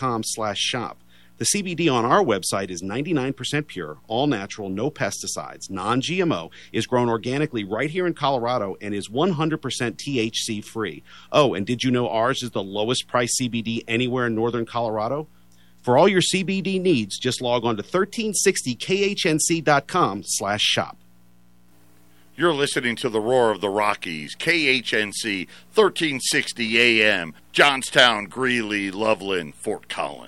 ColoratoCBD.com/shop. The CBD on our website is 99% pure, all natural, no pesticides, non-GMO, is grown organically right here in Colorado, and is 100% THC free. Oh, and did you know ours is the lowest price CBD anywhere in northern Colorado? For all your CBD needs, just log on to 1360khnc.com/shop. You're listening to the Roar of the Rockies, KHNC, 1360 AM, Johnstown, Greeley, Loveland, Fort Collins.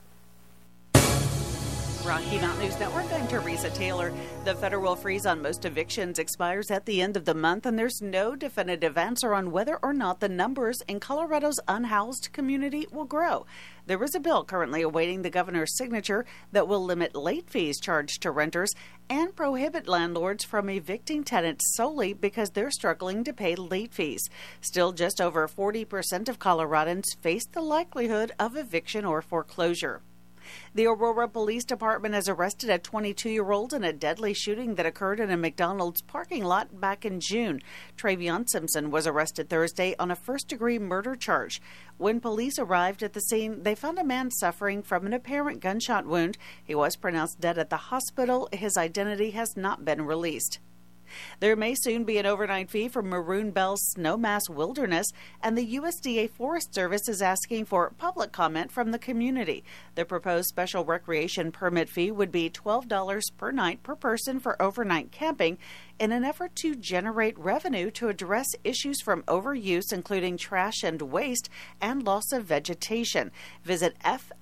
Rocky Mountain News Network, I'm Teresa Taylor. The federal freeze on most evictions expires at the end of the month, and there's no definitive answer on whether or not the numbers in Colorado's unhoused community will grow. There is a bill currently awaiting the governor's signature that will limit late fees charged to renters and prohibit landlords from evicting tenants solely because they're struggling to pay late fees. Still, just over 40% of Coloradans face the likelihood of eviction or foreclosure. The Aurora Police Department has arrested a 22-year-old in a deadly shooting that occurred in a McDonald's parking lot back in June. Travion Simpson was arrested Thursday on a first-degree murder charge. When police arrived at the scene, they found a man suffering from an apparent gunshot wound. He was pronounced dead at the hospital. His identity has not been released. There may soon be an overnight fee for Maroon Bell's Snowmass Wilderness, and the USDA Forest Service is asking for public comment from the community. The proposed special recreation permit fee would be $12 per night per person for overnight camping in an effort to generate revenue to address issues from overuse, including trash and waste and loss of vegetation. Visit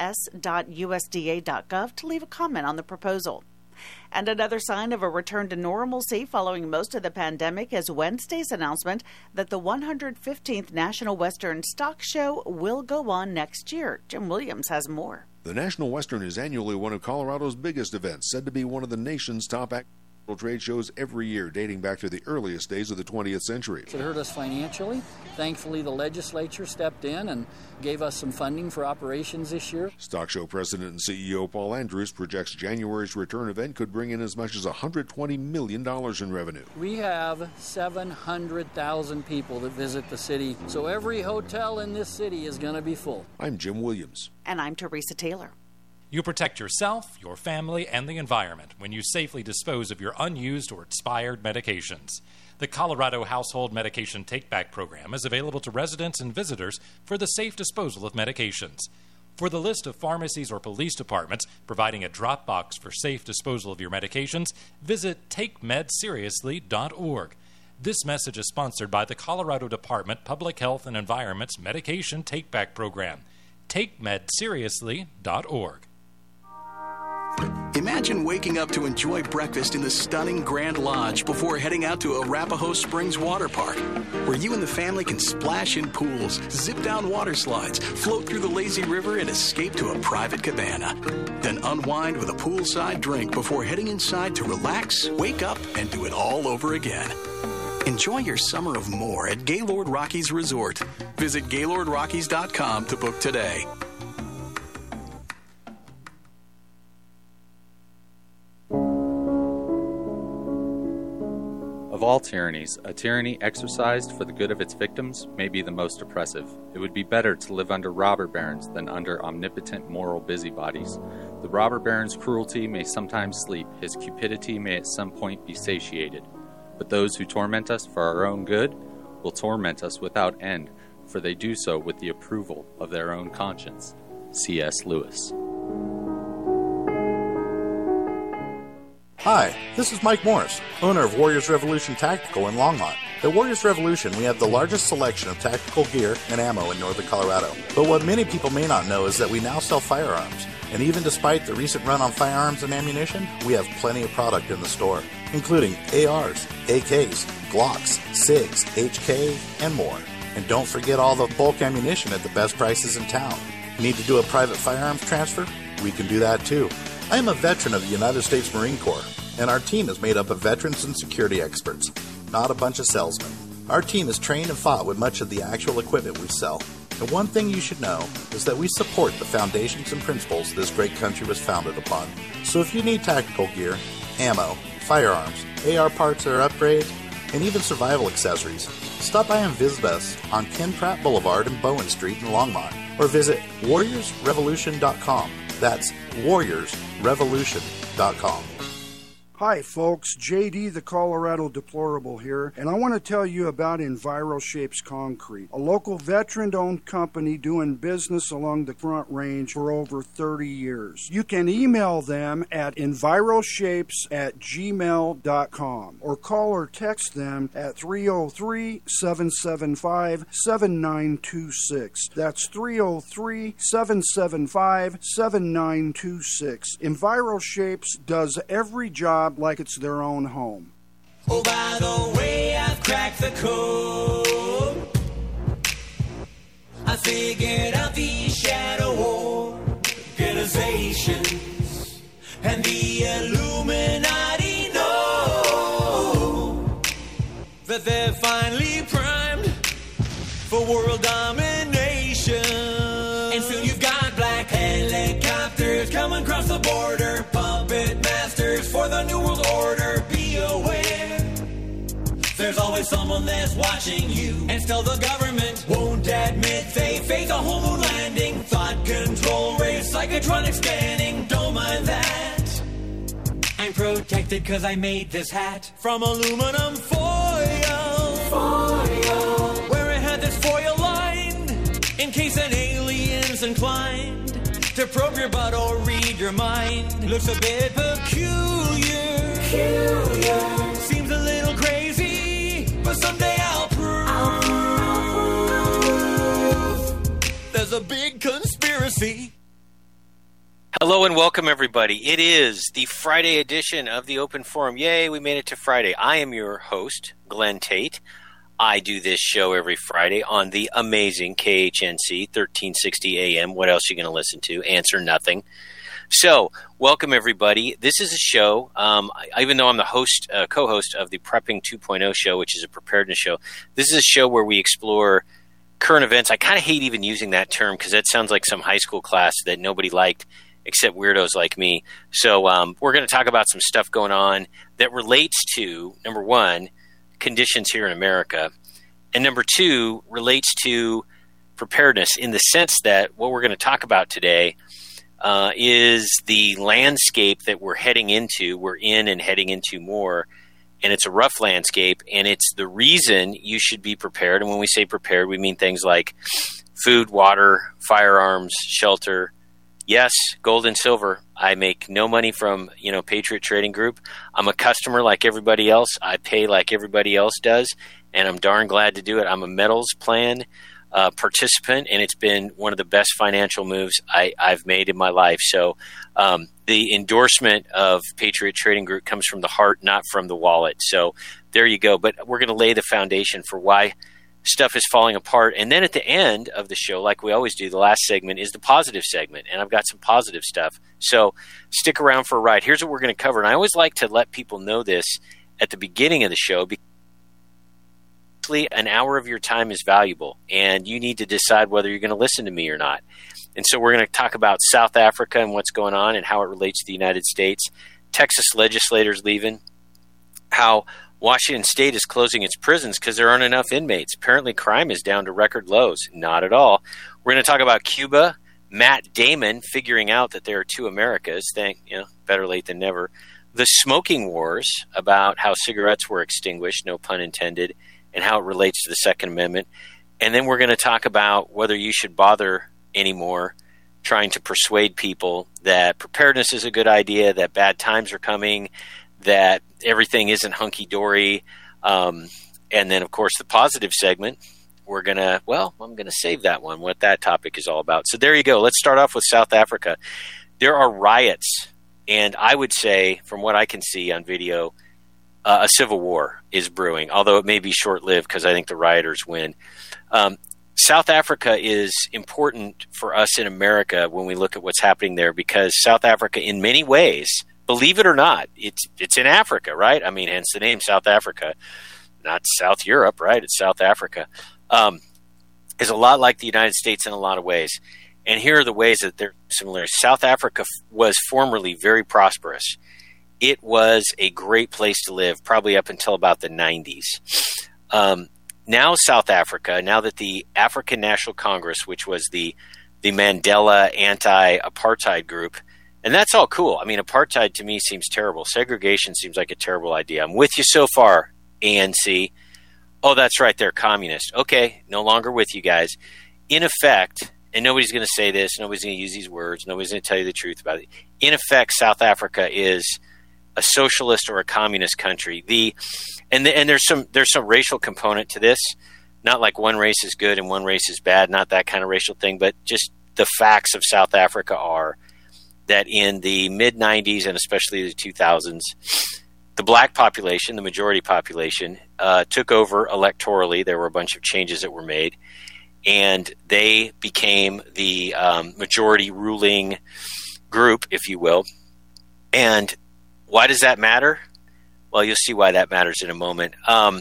fs.usda.gov to leave a comment on the proposal. And another sign of a return to normalcy following most of the pandemic is Wednesday's announcement that the 115th National Western Stock Show will go on next year. Jim Williams has more. The National Western is annually one of Colorado's biggest events, said to be one of the nation's top trade shows every year, dating back to the earliest days of the 20th century. It hurt us financially. Thankfully, the legislature stepped in and gave us some funding for operations this year. Stock Show President and CEO Paul Andrews projects January's return event could bring in as much as $120 million in revenue. We have 700,000 people that visit the city, so every hotel in this city is going to be full. I'm Jim Williams. And I'm Teresa Taylor. You protect yourself, your family, and the environment when you safely dispose of your unused or expired medications. The Colorado Household Medication Take-Back Program is available to residents and visitors for the safe disposal of medications. For the list of pharmacies or police departments providing a drop box for safe disposal of your medications, visit TakeMedSeriously.org. This message is sponsored by the Colorado Department Public Health and Environment's Medication Take-Back Program. TakeMedSeriously.org. Imagine waking up to enjoy breakfast in the stunning Grand Lodge before heading out to Arapahoe Springs Water Park, where you and the family can splash in pools, zip down water slides, float through the lazy river, and escape to a private cabana. Then unwind with a poolside drink before heading inside to relax, wake up, and do it all over again. Enjoy your summer of more at Gaylord Rockies Resort. Visit GaylordRockies.com to book today. Of all tyrannies, a tyranny exercised for the good of its victims may be the most oppressive. It would be better to live under robber barons than under omnipotent moral busybodies. The robber baron's cruelty may sometimes sleep, his cupidity may at some point be satiated. But those who torment us for our own good will torment us without end, for they do so with the approval of their own conscience. C.S. Lewis. Hi, this is Mike Morris, owner of Warriors Revolution Tactical in Longmont. At Warriors Revolution, we have the largest selection of tactical gear and ammo in northern Colorado. But what many people may not know is that we now sell firearms. And even despite the recent run on firearms and ammunition, we have plenty of product in the store, including ARs, AKs, Glocks, SIGs, HK, and more. And don't forget all the bulk ammunition at the best prices in town. Need to do a private firearms transfer? We can do that too. I am a veteran of the United States Marine Corps, and our team is made up of veterans and security experts, not a bunch of salesmen. Our team is trained and fought with much of the actual equipment we sell. And one thing you should know is that we support the foundations and principles this great country was founded upon. So if you need tactical gear, ammo, firearms, AR parts or upgrades, and even survival accessories, stop by and visit us on Ken Pratt Boulevard and Bowen Street in Longmont. or visit warriorsrevolution.com. That's warriorsrevolution.com. Hi folks, JD the Colorado Deplorable here, and I want to tell you about EnviroShapes Concrete, a local veteran-owned company doing business along the Front Range for over 30 years. You can email them at enviroshapes@gmail.com or call or text them at 303-775-7926. That's 303-775-7926. EnviroShapes does every job like it's their own home. Oh, by the way, I've cracked the code. I figured out the shadow organizations and the Illuminati know that they're finally primed for world domination. And soon you've got black helicopters coming across the border, puppet masters for the New World Order. Be aware, there's always someone that's watching you, and still the government won't admit they faked a whole moon landing. Thought control race, psychotronic scanning, don't mind that. I'm protected cause I made this hat from aluminum foil. Where it had this foil lined in case an alien's inclined to probe your butt or read your mind. Looks a bit peculiar. Seems a little crazy, but someday I'll prove there's a big conspiracy. Hello and welcome, everybody. It is the Friday edition of the Open Forum. Yay, we made it to Friday. I am your host, Glenn Tate. I do this show every Friday on the amazing KHNC 1360 AM. What else are you going to listen to? Answer nothing. So, welcome everybody. This is a show, even though I'm the host, co-host of the Prepping 2.0 show, which is a preparedness show, this is a show where we explore current events. I kind of hate even using that term because that sounds like some high school class that nobody liked except weirdos like me. So, we're going to talk about some stuff going on that relates to, number one, conditions here in America, and number two, relates to preparedness in the sense that what we're going to talk about today is the landscape that we're in and heading into more, and it's a rough landscape, and it's the reason you should be prepared. And when we say prepared, we mean things like food, water, firearms, shelter. Yes, gold and silver. I make no money from, Patriot Trading Group. I'm a customer like everybody else. I pay like everybody else does, and I'm darn glad to do it. I'm a metals plan participant, and it's been one of the best financial moves I've made in my life. So the endorsement of Patriot Trading Group comes from the heart, not from the wallet. So there you go. But we're going to lay the foundation for why stuff is falling apart. And then at the end of the show, like we always do, the last segment is the positive segment. And I've got some positive stuff. So stick around for a ride. Here's what we're going to cover. And I always like to let people know this at the beginning of the show because an hour of your time is valuable. And you need to decide whether you're going to listen to me or not. And so we're going to talk about South Africa and what's going on and how it relates to the United States. Texas legislators leaving. How Washington State is closing its prisons because there aren't enough inmates. Apparently crime is down to record lows. Not at all. We're going to talk about Cuba, Matt Damon figuring out that there are two Americas. Better late than never. The smoking wars about how cigarettes were extinguished, no pun intended, and how it relates to the Second Amendment. And then we're going to talk about whether you should bother anymore trying to persuade people that preparedness is a good idea, that bad times are coming, that everything isn't hunky-dory. And then, of course, the positive segment, I'm going to save that one, what that topic is all about. So there you go. Let's start off with South Africa. There are riots, and I would say, from what I can see on video, a civil war is brewing, although it may be short-lived because I think the rioters win. South Africa is important for us in America when we look at what's happening there because South Africa, in many ways, believe it or not, it's in Africa, right? I mean, hence the name South Africa, not South Europe, right? It's South Africa. Is a lot like the United States in a lot of ways. And here are the ways that they're similar. South Africa was formerly very prosperous. It was a great place to live, probably up until about the 90s. Now South Africa, now that the African National Congress, which was the the Mandela anti-apartheid group. And that's all cool. I mean, apartheid to me seems terrible. Segregation seems like a terrible idea. I'm with you so far, ANC. Oh, that's right, they're communist. Okay, no longer with you guys. In effect, and nobody's going to say this, nobody's going to use these words, nobody's going to tell you the truth about it. In effect, South Africa is a socialist or a communist country. And there's some racial component to this. Not like one race is good and one race is bad, not that kind of racial thing, but just the facts of South Africa are that in the mid-90s and especially the 2000s, the black population, the majority population, took over electorally. There were a bunch of changes that were made, and they became the majority ruling group, if you will. And why does that matter? Well, you'll see why that matters in a moment.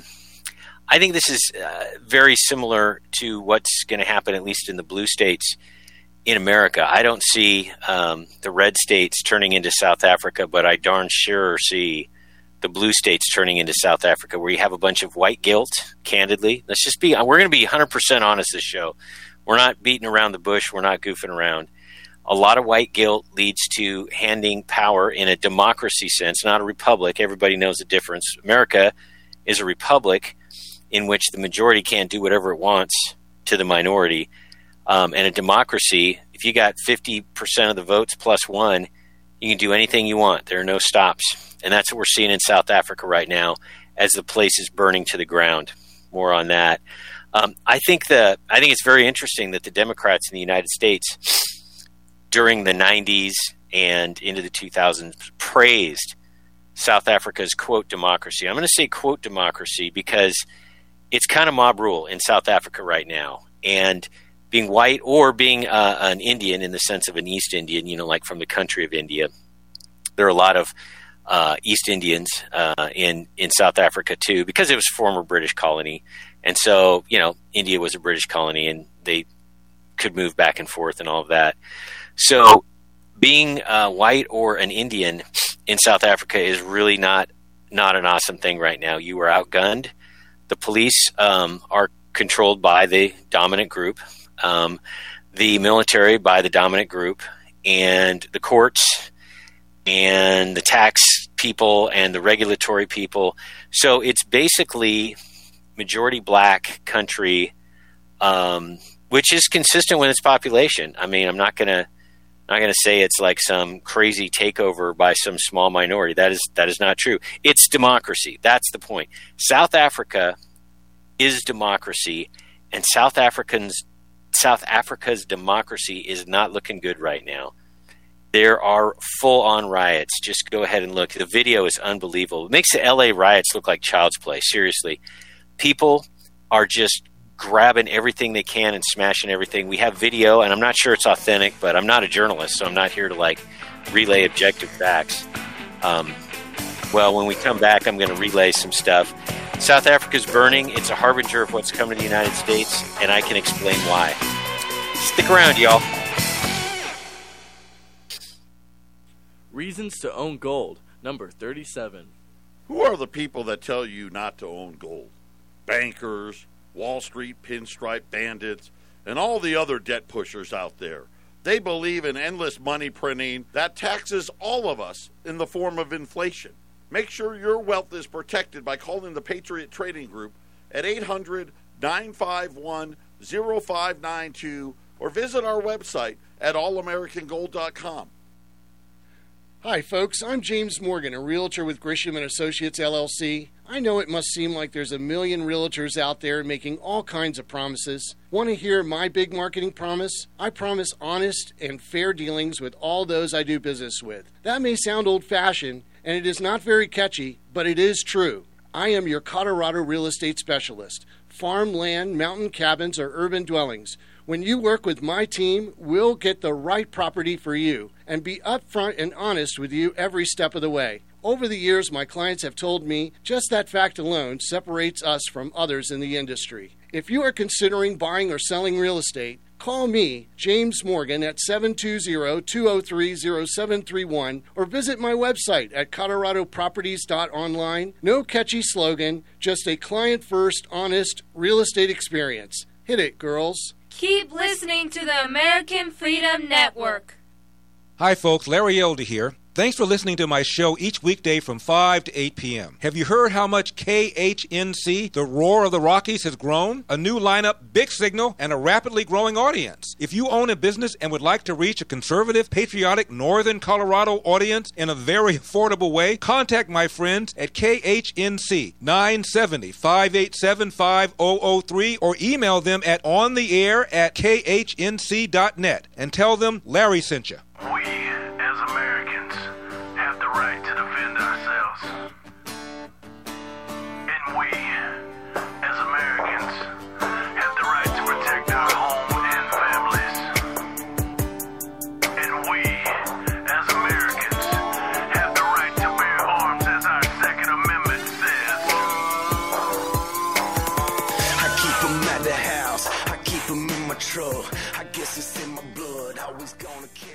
I think this is very similar to what's going to happen, at least in the blue states in America. I don't see the red states turning into South Africa, but I darn sure see the blue states turning into South Africa, where you have a bunch of white guilt, candidly. We're going to be 100% honest this show. We're not beating around the bush. We're not goofing around. A lot of white guilt leads to handing power in a democracy sense, not a republic. Everybody knows the difference. America is a republic in which the majority can't do whatever it wants to the minority. And a democracy, if you got 50% of the votes plus one, you can do anything you want. There are no stops. And that's what we're seeing in South Africa right now as the place is burning to the ground. More on that. I think it's very interesting that the Democrats in the United States during the 90s and into the 2000s praised South Africa's, quote, democracy. I'm going to say, quote, democracy because it's kind of mob rule in South Africa right now. And being white or being an Indian in the sense of an East Indian, like from the country of India, there are a lot of East Indians in South Africa too, because it was a former British colony. And so, India was a British colony and they could move back and forth and all of that. So being white or an Indian in South Africa is really not an awesome thing right now. You are outgunned. The police are controlled by the dominant group, the military by the dominant group, and the courts and the tax people and the regulatory people. So it's basically majority black country, which is consistent with its population. I mean, I'm not gonna say it's like some crazy takeover by some small minority. That is not true. It's democracy. That's the point. South Africa is democracy, and South Africa's democracy is not looking good right now. There are full-on riots. Just go ahead and look. The video is unbelievable. It makes the LA riots look like child's play. Seriously. People are just grabbing everything they can and smashing everything. We have video, and I'm not sure it's authentic, but I'm not a journalist, so I'm not here to relay objective facts. Well, when we come back, I'm going to relay some stuff. South Africa's burning. It's a harbinger of what's coming to the United States, and I can explain why. Stick around, y'all. Reasons to own gold, number 37. Who are the people that tell you not to own gold? Bankers, Wall Street pinstripe bandits, and all the other debt pushers out there. They believe in endless money printing that taxes all of us in the form of inflation. Make sure your wealth is protected by calling the Patriot Trading Group at 800-951-0592 or visit our website at allamericangold.com. Hi, folks. I'm James Morgan, a realtor with Grisham & Associates, LLC. I know it must seem like there's a million realtors out there making all kinds of promises. Want to hear my big marketing promise? I promise honest and fair dealings with all those I do business with. That may sound old-fashioned, and it is not very catchy, but it is true. I am your Colorado real estate specialist. Farm, land, mountain cabins, or urban dwellings. When you work with my team, we'll get the right property for you and be upfront and honest with you every step of the way. Over the years, my clients have told me just that fact alone separates us from others in the industry. If you are considering buying or selling real estate, call me, James Morgan, at 720-203-0731 or visit my website at coloradoproperties.online. No catchy slogan, just a client-first, honest real estate experience. Hit it, girls. Keep listening to the American Freedom Network. Hi, folks. Larry Elder here. Thanks for listening to my show each weekday from 5 to 8 p.m. Have you heard how much KHNC, the Roar of the Rockies, has grown? A new lineup, big signal, and a rapidly growing audience. If you own a business and would like to reach a conservative, patriotic, northern Colorado audience in a very affordable way, contact my friends at KHNC 970-587-5003 or email them at ontheair@khnc.net and tell them Larry sent you. We, as Americans, have the right to defend ourselves. And we, as Americans, have the right to protect our home and families. And we, as Americans, have the right to bear arms as our Second Amendment says. I keep them at the house. I keep them in my truck. I guess it's in my blood. Always gonna carry.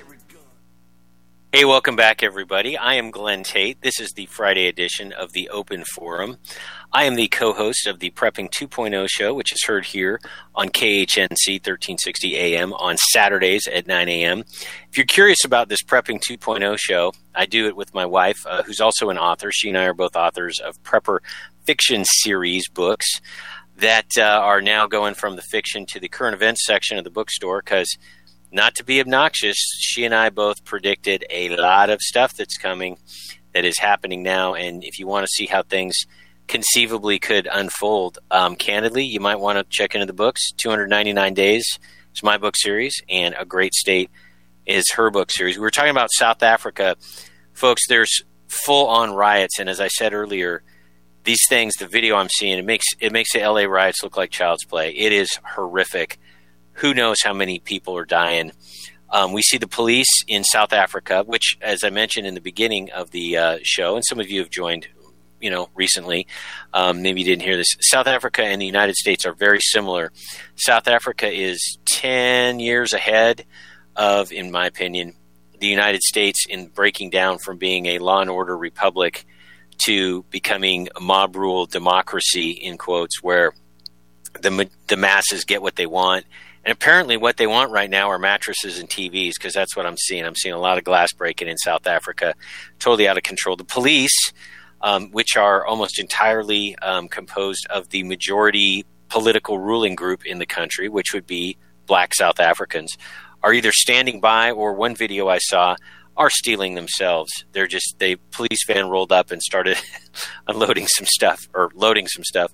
Hey, welcome back, everybody. I am Glenn Tate. This is the Friday edition of the Open Forum. I am the co-host of the Prepping 2.0 show, which is heard here on KHNC 1360 AM on Saturdays at 9 a.m. If you're curious about this Prepping 2.0 show, I do it with my wife, who's also an author. She and I are both authors of Prepper Fiction series books that are now going from the fiction to the current events section of the bookstore because, not to be obnoxious, she and I both predicted a lot of stuff that's coming, that is happening now. And if you want to see how things conceivably could unfold, candidly, you might want to check into the books. 299 Days is my book series, and A Great State is her book series. We were talking about South Africa. Folks, there's full-on riots. And as I said earlier, these things, the video I'm seeing, it makes the LA riots look like child's play. It is horrific. Who knows how many people are dying. We see the police in South Africa, which, as I mentioned in the beginning of the show, and some of you have joined, recently. Maybe you didn't hear this. South Africa and the United States are very similar. South Africa is 10 years ahead of, in my opinion, the United States in breaking down from being a law and order republic to becoming a mob rule democracy, in quotes, where the masses get what they want. And apparently what they want right now are mattresses and TVs, because that's what I'm seeing. I'm seeing a lot of glass breaking in South Africa, totally out of control. The police, which are almost entirely composed of the majority political ruling group in the country, which would be black South Africans, are either standing by, or one video I saw, are stealing themselves. They police van rolled up and started unloading some stuff, or loading some stuff.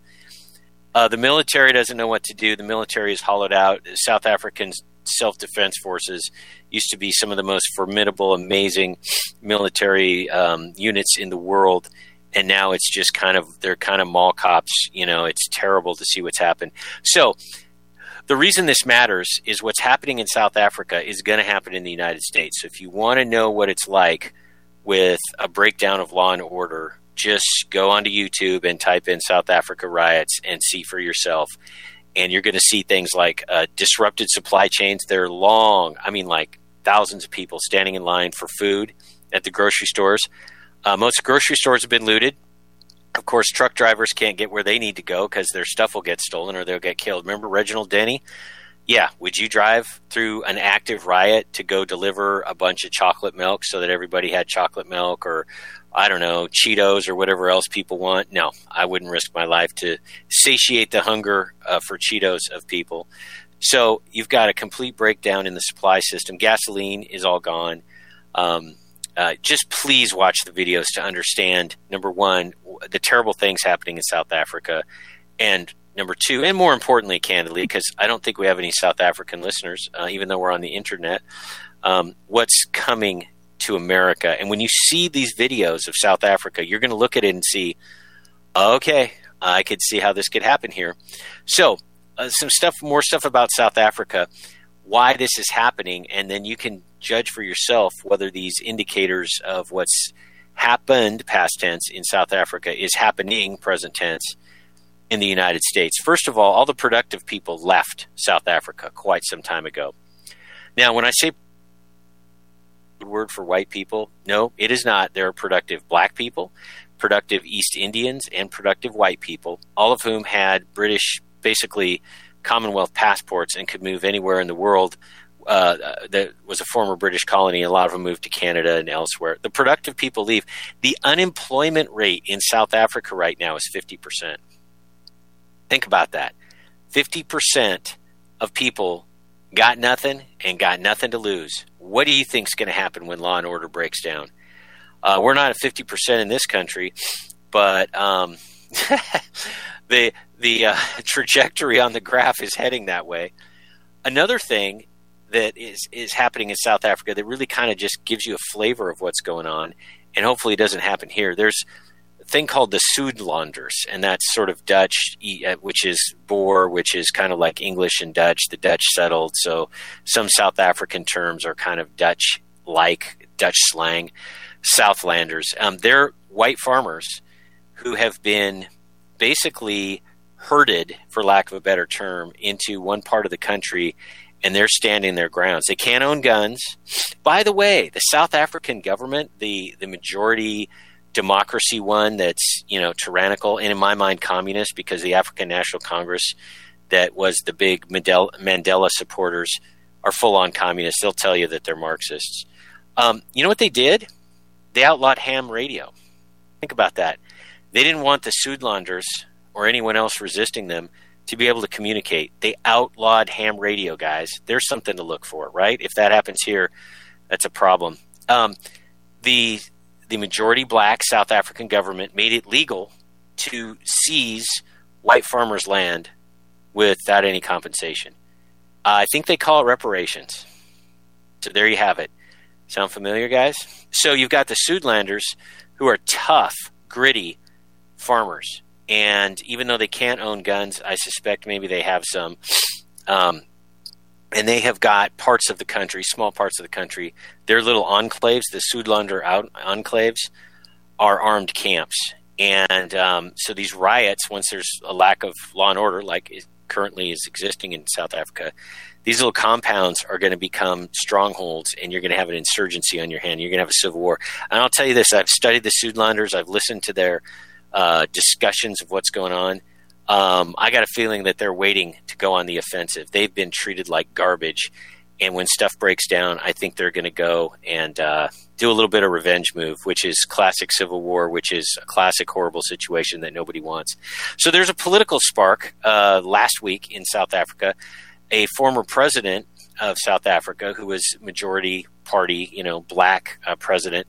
The military doesn't know what to do. The military is hollowed out. South African self-defense forces used to be some of the most formidable, amazing military units in the world, and now it's just they're kind of mall cops. It's terrible to see what's happened. So the reason this matters is what's happening in South Africa is going to happen in the United States. So if you want to know what it's like with a breakdown of law and order, just go onto YouTube and type in South Africa riots and see for yourself. And you're going to see things like disrupted supply chains. They're long. Like thousands of people standing in line for food at the grocery stores. Most grocery stores have been looted. Of course, truck drivers can't get where they need to go because their stuff will get stolen or they'll get killed. Remember Reginald Denny? Yeah. Would you drive through an active riot to go deliver a bunch of chocolate milk so that everybody had chocolate milk, or I don't know, Cheetos or whatever else people want? No, I wouldn't risk my life to satiate the hunger for Cheetos of people. So you've got a complete breakdown in the supply system. Gasoline is all gone. Just please watch the videos to understand, number one, the terrible things happening in South Africa, and number two, and more importantly, candidly, because I don't think we have any South African listeners, even though we're on the internet, what's coming to America. And when you see these videos of South Africa, you're going to look at it and see, okay, I could see how this could happen here. So more stuff about South Africa, why this is happening, and then you can judge for yourself whether these indicators of what's happened, past tense, in South Africa is happening, present tense, in the United States. First of all the productive people left South Africa quite some time ago. Now, when I say word for white people, no, it is not. There are productive black people, productive East Indians, and productive white people, all of whom had basically Commonwealth passports and could move anywhere in the world that was a former British colony. A lot of them moved to Canada and elsewhere. The productive people leave. The unemployment rate in South Africa right now is 50%. Think about that. 50% of people got nothing and got nothing to lose. What do you think is going to happen when law and order breaks down? We're not at 50% in this country, but the trajectory on the graph is heading that way. Another thing that is happening in South Africa that really kind of just gives you a flavor of what's going on, and hopefully it doesn't happen here. There's a thing called the Suidlanders, and that's sort of Dutch, which is Boer, which is kind of like English and Dutch. The Dutch settled, so some South African terms are kind of Dutch-like, Dutch slang. Southlanders. They're white farmers who have been basically herded, for lack of a better term, into one part of the country, and they're standing their grounds. They can't own guns. By the way, the South African government, the majority democracy one that's, tyrannical, and in my mind communist, because the African National Congress that was the big Mandela supporters are full-on communists. They'll tell you that they're Marxists. You know what they did? They outlawed ham radio. Think about that. They didn't want the Suidlanders or anyone else resisting them to be able to communicate. They outlawed ham radio, guys. There's something to look for, right? If that happens here, that's a problem. The majority black South African government made it legal to seize white farmers' land without any compensation. I think they call it reparations. So there you have it. Sound familiar, guys? So you've got the Suidlanders, who are tough, gritty farmers. And even though they can't own guns, I suspect maybe they have some. And they have got parts of the country, small parts of the country. Their little enclaves, the Suidlander enclaves, are armed camps. And so these riots, once there's a lack of law and order, like it currently is existing in South Africa, these little compounds are going to become strongholds, and you're going to have an insurgency on your hand. You're going to have a civil war. And I'll tell you this, I've studied the Suidlanders. I've listened to their discussions of what's going on. I got a feeling that they're waiting to go on the offensive. They've been treated like garbage, and when stuff breaks down, I think they're going to go and do a little bit of revenge move, which is classic civil war, which is a classic horrible situation that nobody wants. So there's a political spark last week in South Africa. A former president of South Africa, who was majority party, black president,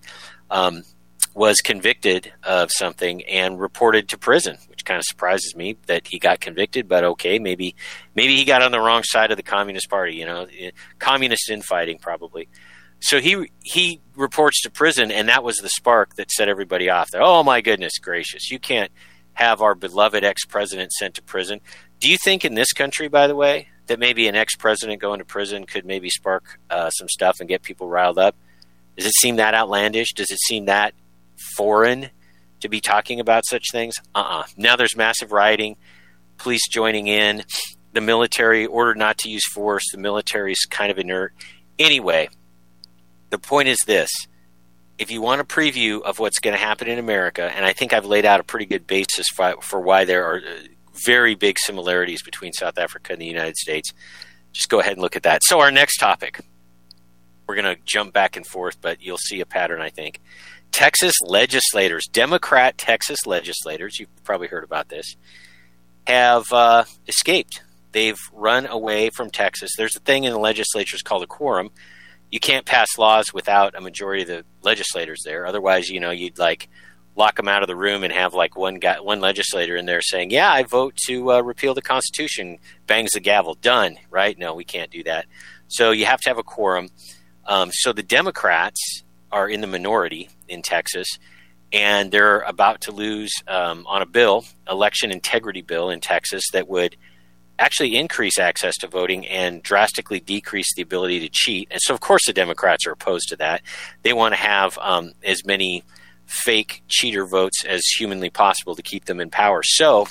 was convicted of something and reported to prison, which kind of surprises me that he got convicted. But okay, maybe he got on the wrong side of the Communist Party. Communist infighting probably. So he reports to prison, and that was the spark that set everybody off. There, oh my goodness gracious, you can't have our beloved ex-president sent to prison. Do you think in this country, by the way, that maybe an ex-president going to prison could maybe spark some stuff and get people riled up? Does it seem that outlandish? Does it seem that foreign to be talking about such things? Now there's massive rioting, police joining in, the military ordered not to use force. The military's kind of inert. Anyway, the point is this. If you want a preview of what's going to happen in America, and I think I've laid out a pretty good basis for why there are very big similarities between South Africa and the United States, just go ahead and look at that. So our next topic, we're going to jump back and forth, but you'll see a pattern, I think. Texas legislators, Democrat Texas legislators, you've probably heard about this, have escaped. They've run away from Texas. There's a thing in the legislature called a quorum. You can't pass laws without a majority of the legislators there. Otherwise, you'd lock them out of the room and have one legislator in there saying, yeah, I vote to repeal the Constitution, bangs the gavel, done, right? No, we can't do that. So you have to have a quorum. So the Democrats are in the minority in Texas, and they're about to lose on a bill, election integrity bill in Texas, that would actually increase access to voting and drastically decrease the ability to cheat. And so, of course, the Democrats are opposed to that. They want to have as many fake cheater votes as humanly possible to keep them in power. So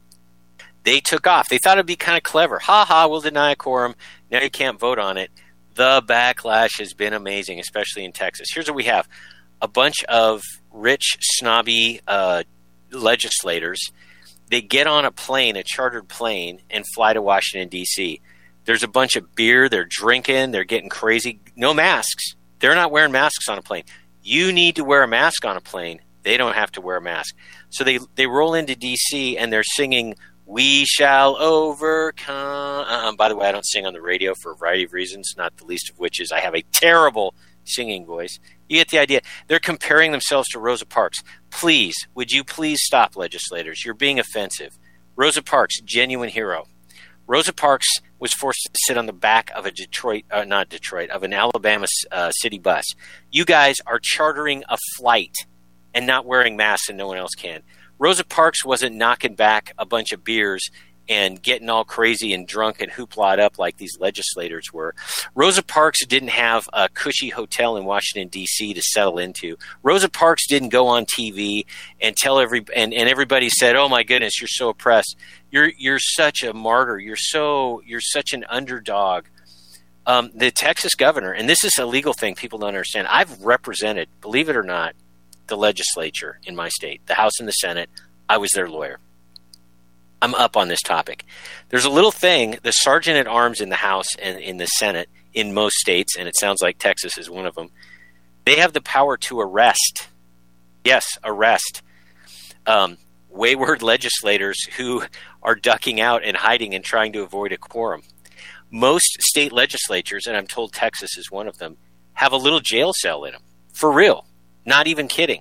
they took off. They thought it'd be kind of clever. We'll deny a quorum. Now you can't vote on it. The backlash has been amazing, especially in Texas. Here's what we have. A bunch of rich, snobby legislators They get on a plane, a chartered plane, and fly to Washington, D.C. There's a bunch of beer. They're drinking. They're getting crazy. No masks. They're not wearing masks on a plane. You need to wear a mask on a plane. They don't have to wear a mask. So they roll into D.C. and they're singing, "We shall overcome." By the way, I don't sing on the radio for a variety of reasons, not the least of which is I have a terrible singing voice. You get the idea. They're comparing themselves to Rosa Parks. Please, would you please stop, legislators? You're being offensive. Rosa Parks, genuine hero. Rosa Parks was forced to sit on the back of of an Alabama city bus. You guys are chartering a flight and not wearing masks, and no one else can. Rosa Parks wasn't knocking back a bunch of beers and getting all crazy and drunk and hoopla up like these legislators were. Rosa Parks didn't have a cushy hotel in Washington, D.C. to settle into. Rosa Parks didn't go on TV and tell everybody said, "Oh my goodness, you're so oppressed. You're such a martyr. You're such an underdog." The Texas governor, and this is a legal thing people don't understand. I've represented, believe it or not, the legislature in my state, the House and the Senate. I was their lawyer. I'm up on this topic. There's a little thing, the sergeant at arms in the House and in the Senate in most states, and it sounds like Texas is one of them, they have the power to arrest. Yes, arrest. Wayward legislators who are ducking out and hiding and trying to avoid a quorum. Most state legislatures, and I'm told Texas is one of them, have a little jail cell in them. For real. Not even kidding.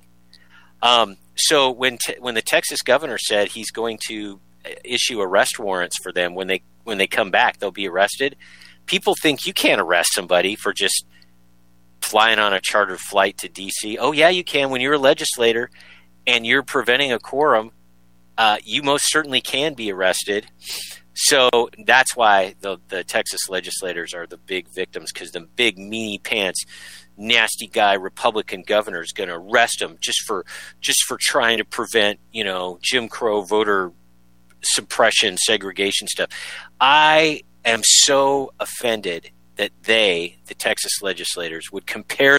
So when the Texas governor said he's going to issue arrest warrants for them when they come back, they'll be arrested. People think you can't arrest somebody for just flying on a chartered flight to D.C. Oh, yeah, you can. When you're a legislator and you're preventing a quorum, you most certainly can be arrested. So that's why the Texas legislators are the big victims, because the big meanie pants, nasty guy Republican governor is going to arrest them just for trying to prevent, Jim Crow voter suppression, segregation stuff. I am so offended that the Texas legislators, would compare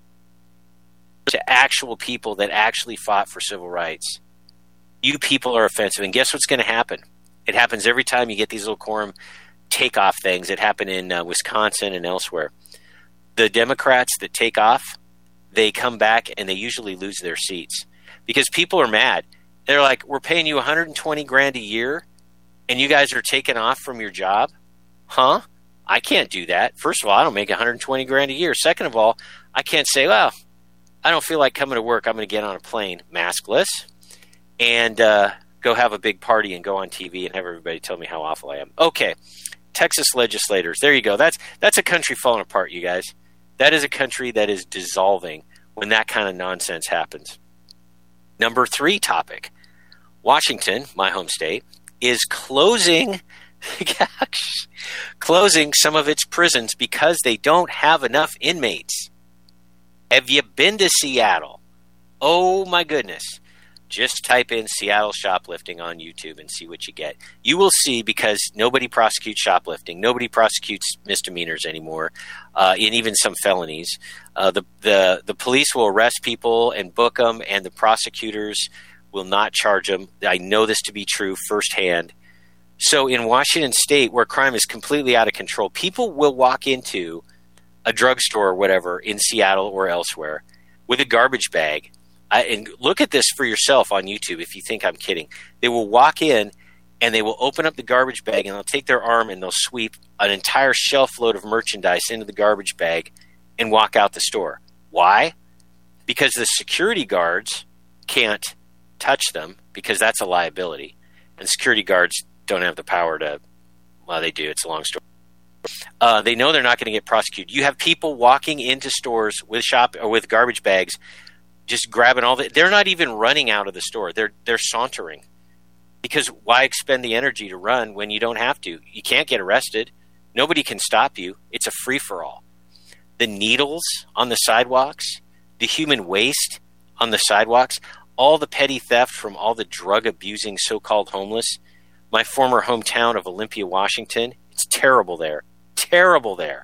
to actual people that actually fought for civil rights. You people are offensive. And guess what's going to happen? It happens every time you get these little quorum takeoff things. It happened in Wisconsin and elsewhere. The Democrats that take off, they come back and they usually lose their seats because people are mad. They're like, "We're paying you $120,000 a year and you guys are taking off from your job? Huh? I can't do that. First of all, I don't make $120,000 a year. Second of all, I can't say, well, I don't feel like coming to work. I'm going to get on a plane maskless and go have a big party and go on TV and have everybody tell me how awful I am." Okay, Texas legislators. There you go. That's a country falling apart, you guys. That is a country that is dissolving when that kind of nonsense happens. Number 3 topic. Washington, my home state, is closing some of its prisons because they don't have enough inmates. Have you been to Seattle? Oh my goodness. Just type in Seattle shoplifting on YouTube and see what you get. You will see, because nobody prosecutes shoplifting. Nobody prosecutes misdemeanors anymore, and even some felonies. The police will arrest people and book them, and the prosecutors will not charge them. I know this to be true firsthand. So in Washington State, where crime is completely out of control, people will walk into a drugstore or whatever in Seattle or elsewhere with a garbage bag. And look at this for yourself on YouTube if you think I'm kidding. They will walk in and they will open up the garbage bag and they'll take their arm and they'll sweep an entire shelf load of merchandise into the garbage bag and walk out the store. Why? Because the security guards can't touch them, because that's a liability. And security guards don't have the power to, well, they do. It's a long story. They know they're not going to get prosecuted. You have people walking into stores with garbage bags, just grabbing all the. They're not even running out of the store. They're sauntering, because why expend the energy to run when you don't have to? You can't get arrested. Nobody can stop you. It's a free for all. The needles on the sidewalks, the human waste on the sidewalks, all the petty theft from all the drug abusing so-called homeless. My former hometown of Olympia, Washington. It's terrible there. Terrible there.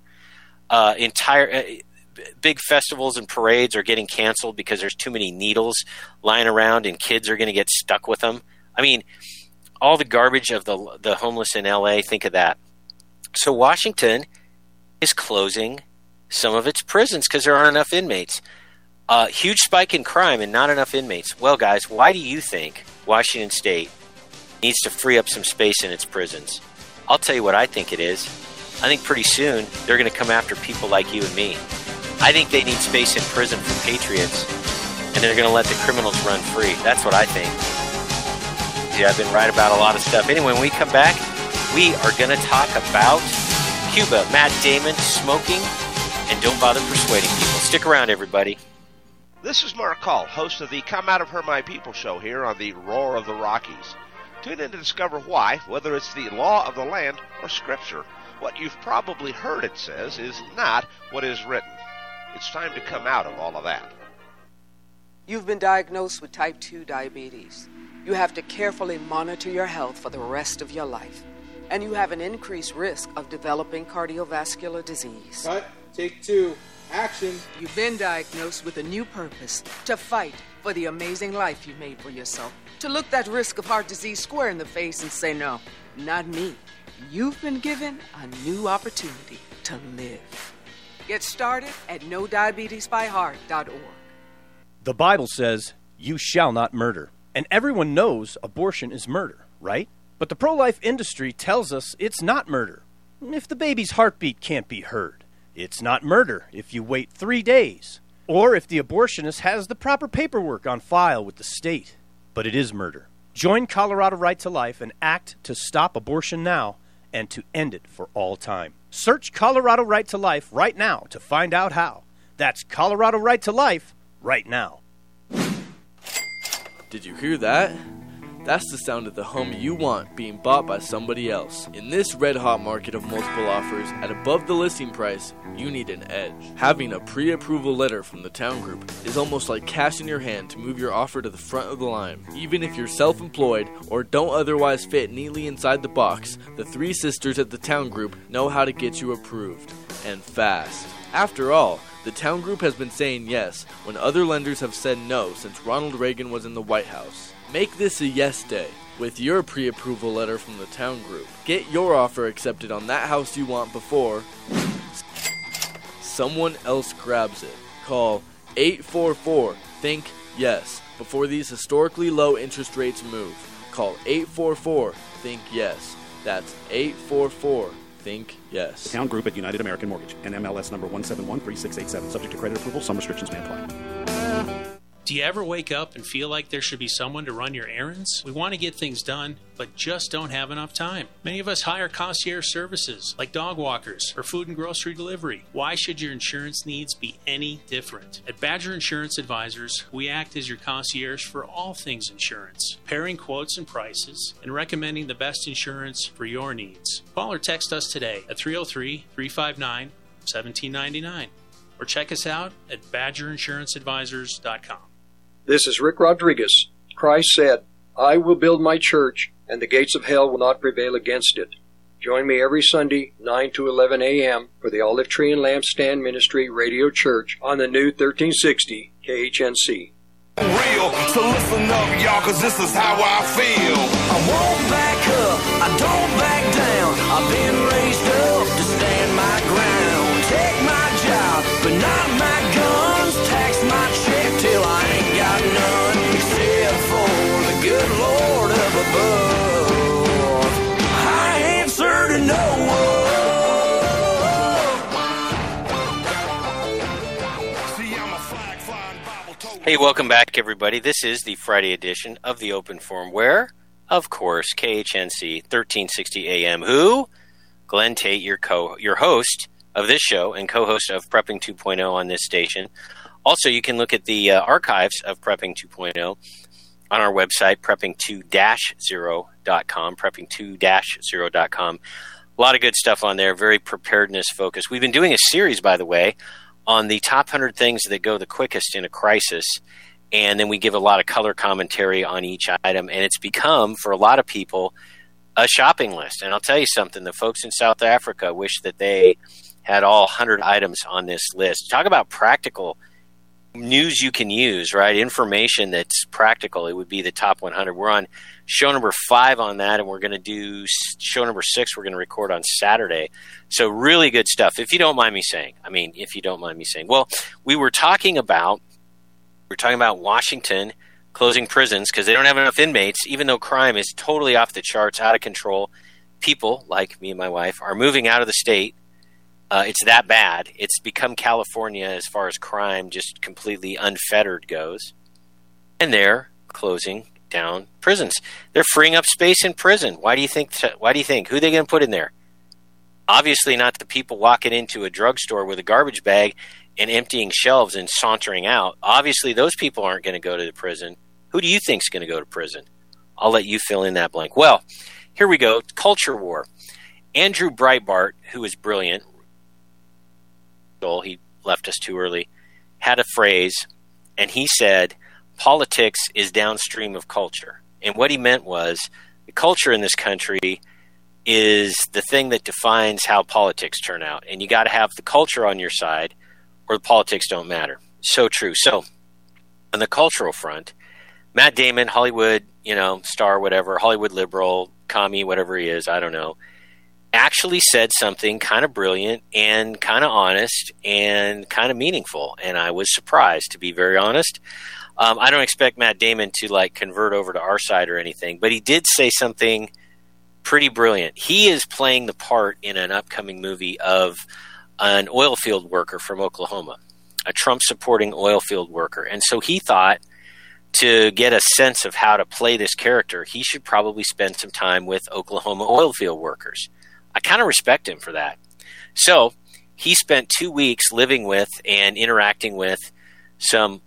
Big festivals and parades are getting canceled because there's too many needles lying around and kids are going to get stuck with them. I mean, all the garbage of the homeless in L.A., think of that. So Washington is closing some of its prisons because there aren't enough inmates. Huge spike in crime and not enough inmates. Well, guys, why do you think Washington State needs to free up some space in its prisons? I'll tell you what I think it is. I think pretty soon they're going to come after people like you and me. I think they need space in prison for patriots, and they're going to let the criminals run free. That's what I think. Yeah, I've been right about a lot of stuff. Anyway, when we come back, we are going to talk about Cuba, Matt Damon, smoking, and don't bother persuading people. Stick around, everybody. This is Mark Call, host of the Come Out of Her My People show here on the Roar of the Rockies. Tune in to discover why, whether it's the law of the land or scripture, what you've probably heard it says is not what is written. It's time to come out of all of that. You've been diagnosed with type 2 diabetes. You have to carefully monitor your health for the rest of your life. And you have an increased risk of developing cardiovascular disease. Cut. Take 2. Action. You've been diagnosed with a new purpose, to fight for the amazing life you made for yourself. To look that risk of heart disease square in the face and say, no, not me. You've been given a new opportunity to live. Get started at NoDiabetesByHeart.org. The Bible says, you shall not murder. And everyone knows abortion is murder, right? But the pro-life industry tells us it's not murder. If the baby's heartbeat can't be heard, it's not murder if you wait 3 days, or if the abortionist has the proper paperwork on file with the state. But it is murder. Join Colorado Right to Life and act to stop abortion now and to end it for all time. Search Colorado Right to Life right now to find out how. That's Colorado Right to Life right now. Did you hear that? That's the sound of the home you want being bought by somebody else. In this red-hot market of multiple offers at above the listing price, you need an edge. Having a pre-approval letter from the Town Group is almost like cash in your hand to move your offer to the front of the line. Even if you're self-employed or don't otherwise fit neatly inside the box, the three sisters at the Town Group know how to get you approved. And fast. After all, the Town Group has been saying yes when other lenders have said no since Ronald Reagan was in the White House. Make this a yes day with your pre-approval letter from the Town Group. Get your offer accepted on that house you want before someone else grabs it. Call 844-THINK-YES before these historically low interest rates move. Call 844-THINK-YES. That's 844-THINK-YES. Town Group at United American Mortgage. NMLS number 1713687. Subject to credit approval. Some restrictions may apply. Do you ever wake up and feel like there should be someone to run your errands? We want to get things done, but just don't have enough time. Many of us hire concierge services like dog walkers or food and grocery delivery. Why should your insurance needs be any different? At Badger Insurance Advisors, we act as your concierge for all things insurance, pairing quotes and prices, and recommending the best insurance for your needs. Call or text us today at 303-359-1799 or check us out at badgerinsuranceadvisors.com. This is Rick Rodriguez. Christ said, I will build my church, and the gates of hell will not prevail against it. Join me every Sunday, 9 to 11 a.m. for the Olive Tree and Lampstand Ministry Radio Church on the new 1360 KHNC. Real, so listen up, y'all, cause this is how I feel. I won't back up, I don't back down. I've been raised up to stand my ground. Take my job, but not my guns. Tax my check till I ain't got none. Except for the good Lord up above. I answer to no one. Hey, welcome back, everybody. This is the Friday edition of the Open Forum, where, of course, KHNC 1360 AM. Who? Glenn Tate, your host of this show and co-host of Prepping 2.0 on this station. Also, you can look at the archives of Prepping 2.0 on our website, prepping2-0.com, prepping2-0.com. A lot of good stuff on there, very preparedness focused. We've been doing a series, by the way, on the top 100 things that go the quickest in a crisis, and then we give a lot of color commentary on each item, and it's become, for a lot of people, a shopping list. And I'll tell you something, the folks in South Africa wish that they had all 100 items on this list. Talk about practical news you can use, right? Information that's practical. It would be the top 100. We're on show number 5 on that, and we're going to do show number 6 we're going to record on Saturday. So really good stuff, if you don't mind me saying. Well, we were talking about Washington closing prisons because they don't have enough inmates, even though crime is totally off the charts, out of control. People, like me and my wife, are moving out of the state. It's that bad. It's become California as far as crime, just completely unfettered goes. And they're closing down prisons. They're freeing up space in prison. Why do you think? Who are they going to put in there? Obviously not the people walking into a drugstore with a garbage bag and emptying shelves and sauntering out. Obviously those people aren't going to go to the prison. Who do you think is going to go to prison? I'll let you fill in that blank. Well, here we go. Culture war. Andrew Breitbart, who is brilliant, he left us too early, had a phrase, and he said, politics is downstream of culture. And what he meant was the culture in this country is the thing that defines how politics turn out. And you got to have the culture on your side or the politics don't matter. So true. So on the cultural front, Matt Damon, Hollywood, star, whatever, Hollywood liberal, commie, whatever he is, I don't know, actually said something kind of brilliant and kind of honest and kind of meaningful. And I was surprised, to be very honest. I don't expect Matt Damon to convert over to our side or anything, but he did say something pretty brilliant. He is playing the part in an upcoming movie of an oil field worker from Oklahoma, a Trump-supporting oil field worker. And so he thought to get a sense of how to play this character, he should probably spend some time with Oklahoma oil field workers. I kind of respect him for that. So he spent 2 weeks living with and interacting with some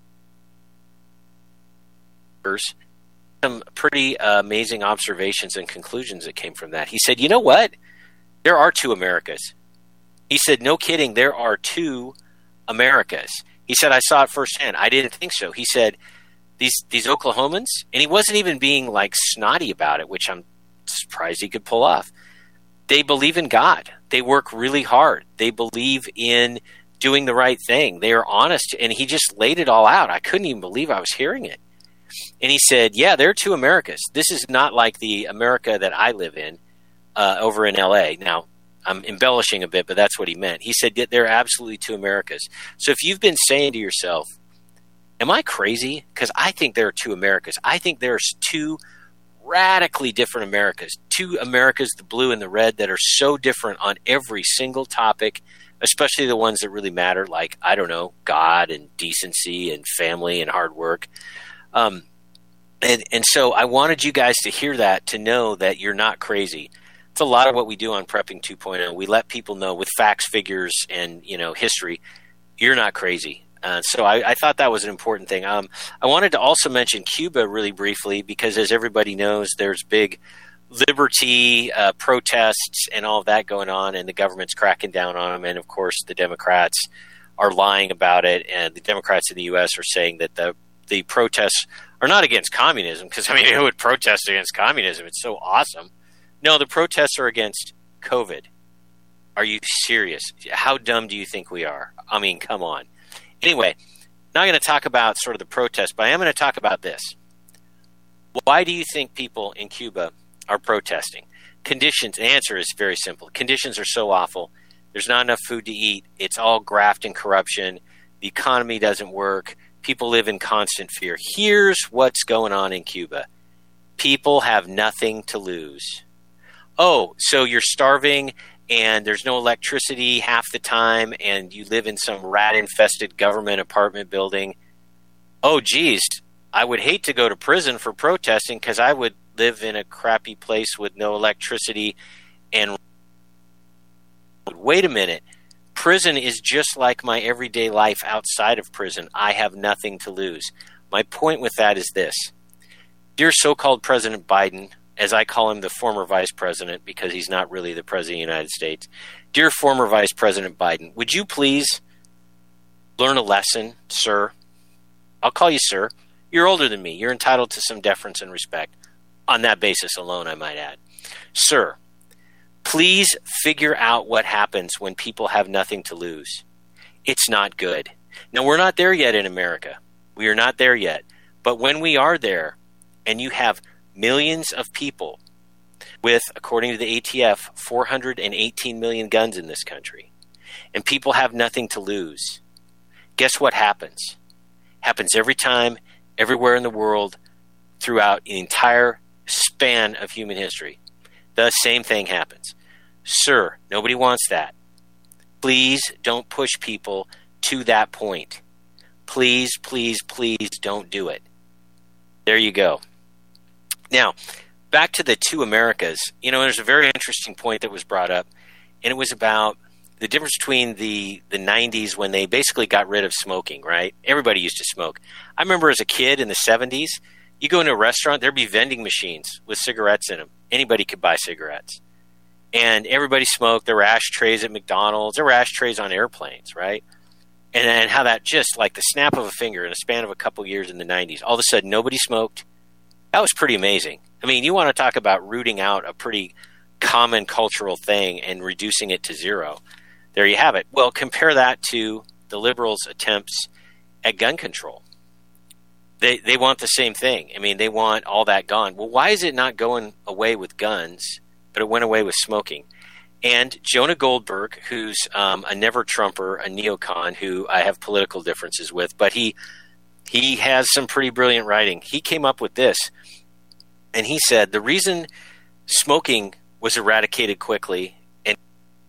pretty amazing observations and conclusions that came from that. He said, you know what? There are 2 Americas. He said, no kidding, there are 2 Americas. He said, I saw it firsthand. I didn't think so. He said, these Oklahomans, and he wasn't even being snotty about it, which I'm surprised he could pull off. They believe in God. They work really hard. They believe in doing the right thing. They are honest. And he just laid it all out. I couldn't even believe I was hearing it. And he said, yeah, there are 2 Americas. This is not like the America that I live in over in L.A. Now, I'm embellishing a bit, but that's what he meant. He said there are absolutely 2 Americas. So if you've been saying to yourself, am I crazy? Because I think there are 2 Americas. I think there's 2 radically different Americas, 2 Americas, the blue and the red, that are so different on every single topic, especially the ones that really matter, like, I don't know, God and decency and family and hard work. And so I wanted you guys to hear that, to know that you're not crazy. It's a lot of what we do on Prepping 2.0. We let people know with facts, figures, and history, you're not crazy. So I thought that was an important thing. I wanted to also mention Cuba really briefly because, as everybody knows, there's big liberty protests and all of that going on, and the government's cracking down on them. And, of course, the Democrats are lying about it, and the Democrats in the U.S. are saying that the protests are not against communism because, who would protest against communism? It's so awesome. No, the protests are against COVID. Are you serious? How dumb do you think we are? Come on. Anyway, not going to talk about sort of the protest, but I am going to talk about this. Why do you think people in Cuba are protesting? Conditions, the answer is very simple. Conditions are so awful. There's not enough food to eat. It's all graft and corruption. The economy doesn't work. People live in constant fear. Here's what's going on in Cuba. People have nothing to lose. Oh, so you're starving and there's no electricity half the time, and you live in some rat-infested government apartment building. Oh, geez, I would hate to go to prison for protesting because I would live in a crappy place with no electricity and... Wait a minute. Prison is just like my everyday life outside of prison. I have nothing to lose. My point with that is this. Dear so-called President Biden, as I call him, the former vice president, because he's not really the president of the United States. Dear former Vice President Biden, would you please learn a lesson, sir? I'll call you sir. You're older than me. You're entitled to some deference and respect. On that basis alone, I might add. Sir, please figure out what happens when people have nothing to lose. It's not good. Now, we're not there yet in America. We are not there yet. But when we are there, and you have millions of people with, according to the ATF, 418 million guns in this country. And people have nothing to lose. Guess what happens? Happens every time, everywhere in the world, throughout the entire span of human history. The same thing happens. Sir, nobody wants that. Please don't push people to that point. Please, please, please don't do it. There you go. Now, back to the two Americas. You know, there's a very interesting point that was brought up, and it was about the difference between the 90s when they basically got rid of smoking, right? Everybody used to smoke. I remember as a kid in the 70s, you go into a restaurant, there'd be vending machines with cigarettes in them. Anybody could buy cigarettes. And everybody smoked. There were ashtrays at McDonald's. There were ashtrays on airplanes, right? And how that just like the snap of a finger in a span of a couple years in the 90s, all of a sudden nobody smoked. That was pretty amazing. I mean, you want to talk about rooting out a pretty common cultural thing and reducing it to zero. There you have it. Well, compare that to the liberals' attempts at gun control. They want the same thing. I mean, they want all that gone. Well, why is it not going away with guns, but it went away with smoking? And Jonah Goldberg, who's a never-Trumper, a neocon, who I have political differences with, but he has some pretty brilliant writing. He came up with this, and he said the reason smoking was eradicated quickly and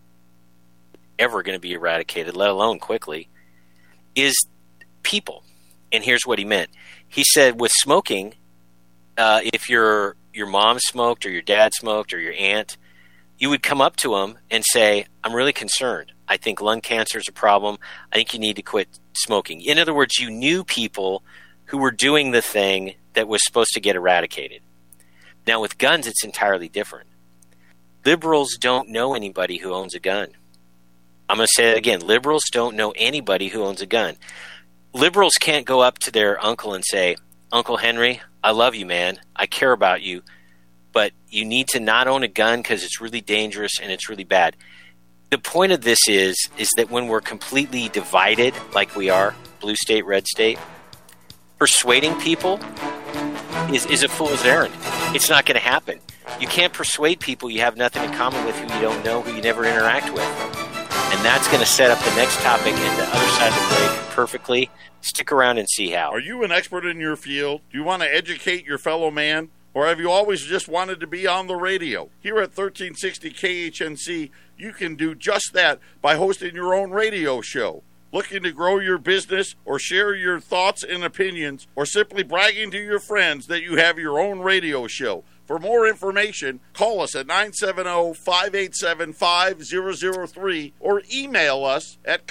ever going to be eradicated, let alone quickly, is people. And here's what he meant. He said with smoking, if your mom smoked or your dad smoked or your aunt, you would come up to them and say, I'm really concerned. I think lung cancer is a problem. I think you need to quit smoking. In other words, you knew people who were doing the thing that was supposed to get eradicated. Now with guns, it's entirely different. Liberals don't know anybody who owns a gun. I'm going to say it again. Liberals don't know anybody who owns a gun. Liberals can't go up to their uncle and say, Uncle Henry, I love you, man. I care about you. But you need to not own a gun because it's really dangerous and it's really bad. The point of this is that when we're completely divided, like we are, blue state, red state, persuading people is a fool's errand. It's not going to happen. You can't persuade people you have nothing in common with, who you don't know, who you never interact with. And that's going to set up the next topic and the other side of the break perfectly. Stick around and see how. Are you an expert in your field? Do you want to educate your fellow man? Or have you always just wanted to be on the radio? Here at 1360 KHNC, you can do just that by hosting your own radio show. Looking to grow your business or share your thoughts and opinions, or simply bragging to your friends that you have your own radio show. For more information, call us at 970-587-5003 or email us at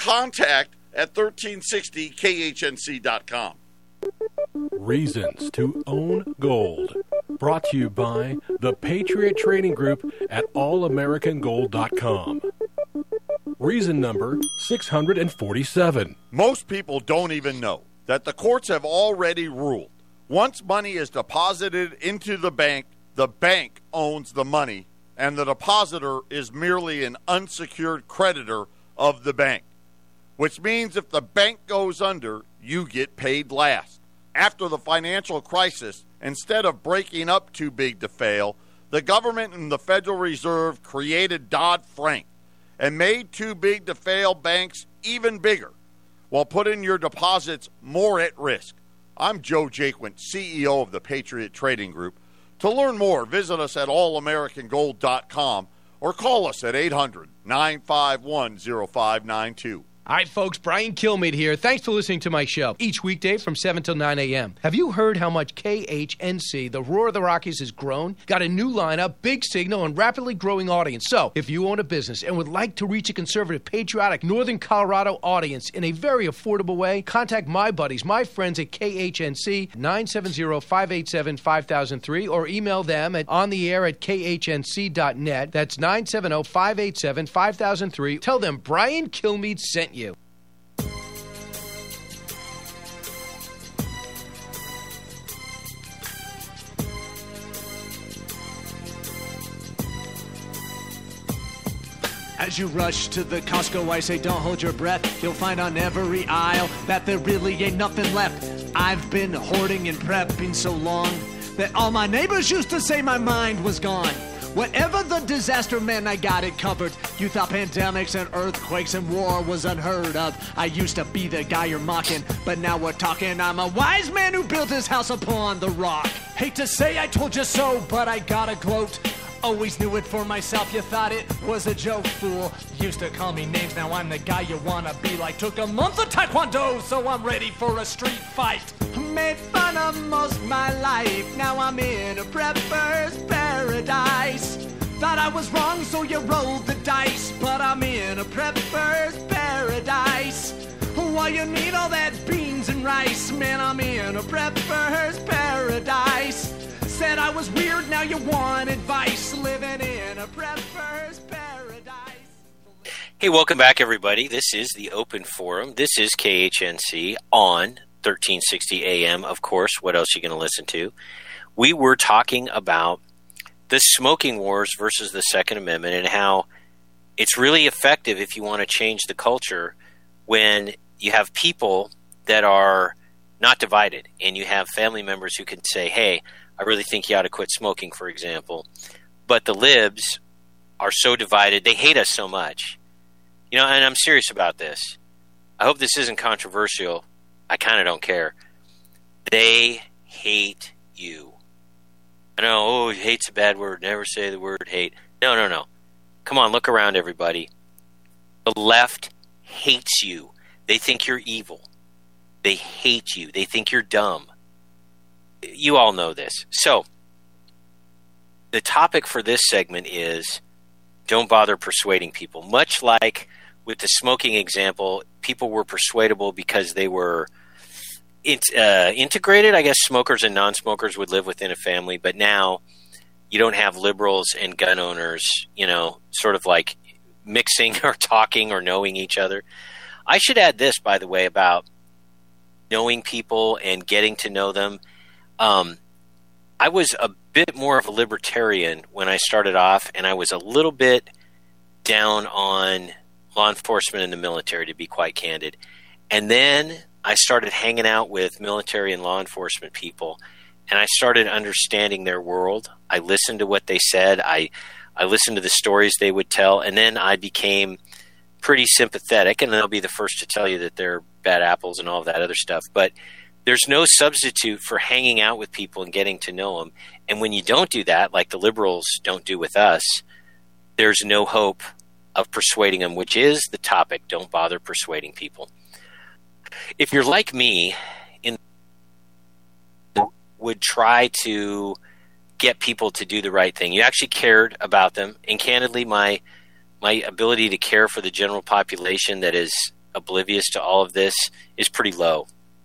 contact@1360khnc.com. Reasons to own gold. Brought to you by the Patriot Trading Group at allamericangold.com. Reason number 647. Most people don't even know that the courts have already ruled. Once money is deposited into the bank owns the money, and the depositor is merely an unsecured creditor of the bank. Which means if the bank goes under, you get paid last. After the financial crisis, instead of breaking up too big to fail, the government and the Federal Reserve created Dodd-Frank and made too big to fail banks even bigger, while putting your deposits more at risk. I'm Joe Jaquint, CEO of the Patriot Trading Group. To learn more, visit us at allamericangold.com or call us at 800-951-0592. All right, folks, Brian Kilmeade here. Thanks for listening to my show each weekday from 7 till 9 a.m. Have you heard how much KHNC, the Roar of the Rockies, has grown? Got a new lineup, big signal, and rapidly growing audience. So, if you own a business and would like to reach a conservative, patriotic, Northern Colorado audience in a very affordable way, contact my buddies, my friends at KHNC, 970-587-5003, or email them at ontheair@khnc.net. That's 970-587-5003. Tell them Brian Kilmeade sent you. As you rush to the Costco, I say don't hold your breath. You'll find on every aisle that there really ain't nothing left. I've been hoarding and prepping so long, that all my neighbors used to say my mind was gone. Whatever the disaster, man, I got it covered. You thought pandemics and earthquakes and war was unheard of. I used to be the guy you're mocking, but now we're talking. I'm a wise man who built his house upon the rock. Hate to say I told you so, but I gotta gloat. Always knew it for myself, you thought it was a joke, fool. Used to call me names, now I'm the guy you wanna be like. Took a month of taekwondo, so I'm ready for a street fight. Made fun of most my life, now I'm in a prepper's paradise. Thought I was wrong, so you rolled the dice, but I'm in a prepper's paradise. Why you need all that beans and rice? Man, I'm in a prepper's paradise. Said I was weird, now you want advice. Living in a prepper's paradise. Hey, welcome back, everybody. This is the Open Forum. This is KHNC on 1360 AM. Of course, what else are you going to listen to? We were talking about the smoking wars versus the Second Amendment and how it's really effective if you want to change the culture when you have people that are not divided and you have family members who can say, hey, I really think you ought to quit smoking, for example. But the libs are so divided. They hate us so much. You know, and I'm serious about this. I hope this isn't controversial. I kind of don't care. They hate you. I know, oh, hate's a bad word. Never say the word hate. No. Come on, look around, everybody. The left hates you. They think you're evil. They hate you. They think you're dumb. You all know this. So, the topic for this segment is don't bother persuading people. Much like with the smoking example, people were persuadable because they were integrated. I guess smokers and non-smokers would live within a family, but now you don't have liberals and gun owners, you know, sort of like mixing or talking or knowing each other. I should add this, by the way, about knowing people and getting to know them. I was a bit more of a libertarian when I started off, and I was a little bit down on law enforcement and the military, to be quite candid. And then I started hanging out with military and law enforcement people, and I started understanding their world. I listened to what they said. I listened to the stories they would tell, and then I became pretty sympathetic, and I'll be the first to tell you that they're bad apples and all of that other stuff. But there's no substitute for hanging out with people and getting to know them. And when you don't do that, like the liberals don't do with us, there's no hope of persuading them, which is the topic. Don't bother persuading people. If you're like me, would try to get people to do the right thing. You actually cared about them. And candidly, my ability to care for the general population that is oblivious to all of this is pretty low.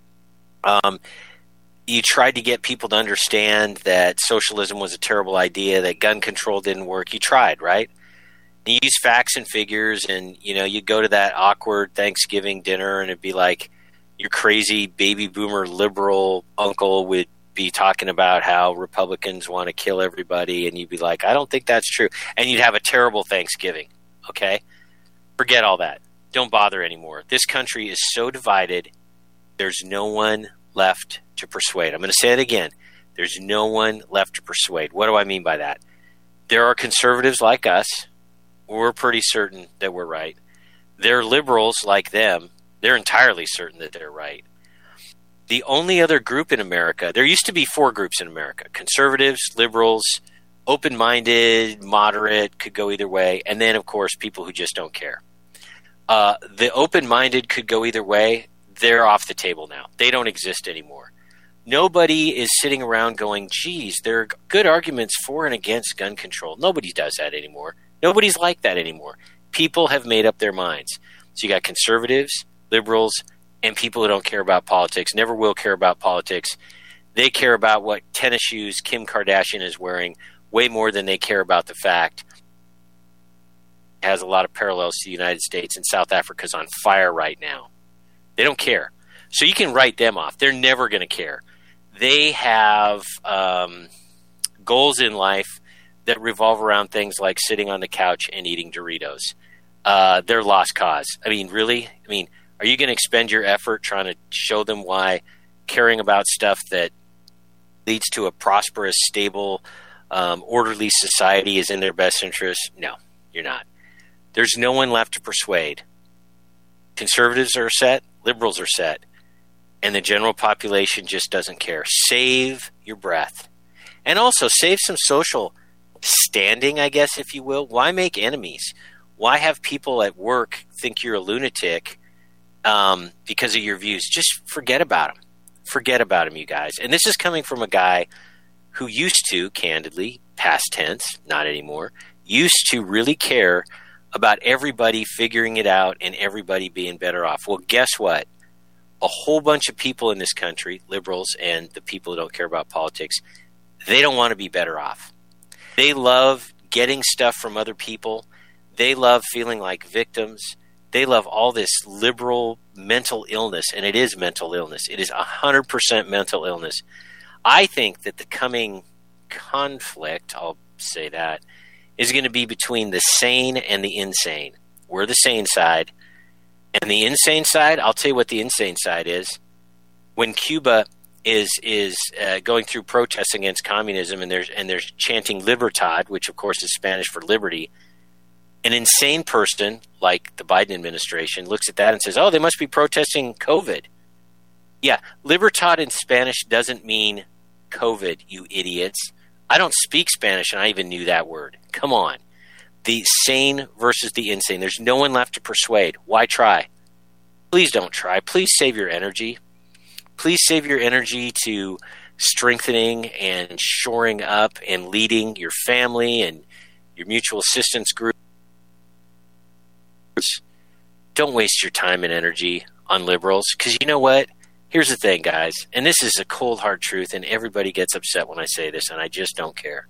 You tried to get people to understand that socialism was a terrible idea, that gun control didn't work. You tried, right? You use facts and figures, and you'd go to that awkward Thanksgiving dinner, and it'd be like your crazy baby boomer liberal uncle would be talking about how Republicans want to kill everybody, and you'd be like, I don't think that's true. And you'd have a terrible Thanksgiving, okay? Forget all that. Don't bother anymore. This country is so divided, there's no one left to persuade. I'm going to say it again. There's no one left to persuade. What do I mean by that? There are conservatives like us. We're pretty certain that we're right. There are liberals like them. They're entirely certain that they're right. The only other group in America, there used to be 4 groups in America: conservatives, liberals, open-minded, moderate, could go either way, and then, of course, people who just don't care. The open-minded could go either way. They're off the table now. They don't exist anymore. Nobody is sitting around going, geez, there are good arguments for and against gun control. Nobody does that anymore. Nobody's like that anymore. People have made up their minds. So you got conservatives, liberals, and people who don't care about politics, never will care about politics. They care about what tennis shoes Kim Kardashian is wearing way more than they care about the fact it has a lot of parallels to the United States, and South Africa is on fire right now. They don't care. So you can write them off. They're never going to care. They have goals in life that revolve around things like sitting on the couch and eating Doritos. They're lost cause. I mean, really? I mean, are you going to expend your effort trying to show them why caring about stuff that leads to a prosperous, stable, orderly society is in their best interest. No, you're not. There's no one left to persuade. Conservatives are set, liberals are set, and the general population just doesn't care. Save your breath. And also save some social standing, I guess, if you will. Why make enemies? Why have people at work think you're a lunatic because of your views? Just forget about them. Forget about them, you guys. And this is coming from a guy who used to, candidly, past tense, not anymore, used to really care about everybody figuring it out and everybody being better off. Well, guess what? A whole bunch of people in this country, liberals and the people who don't care about politics, they don't want to be better off. They love getting stuff from other people. They love feeling like victims. They love all this liberal mental illness, and it is mental illness. It is 100% mental illness. I think that the coming conflict, I'll say that, is going to be between the sane and the insane. We're the sane side. And the insane side, I'll tell you what the insane side is. When Cuba is going through protests against communism and they're chanting Libertad, which of course is Spanish for liberty, an insane person like the Biden administration looks at that and says, oh, they must be protesting COVID. Yeah, Libertad in Spanish doesn't mean COVID, you idiots. I don't speak Spanish and I even knew that word. Come on. The sane versus the insane. There's no one left to persuade. Why try? Please don't try. Please save your energy. Please save your energy to strengthening and shoring up and leading your family and your mutual assistance groups. Don't waste your time and energy on liberals, because you know what? Here's the thing, guys, and this is a cold, hard truth, and everybody gets upset when I say this, and I just don't care.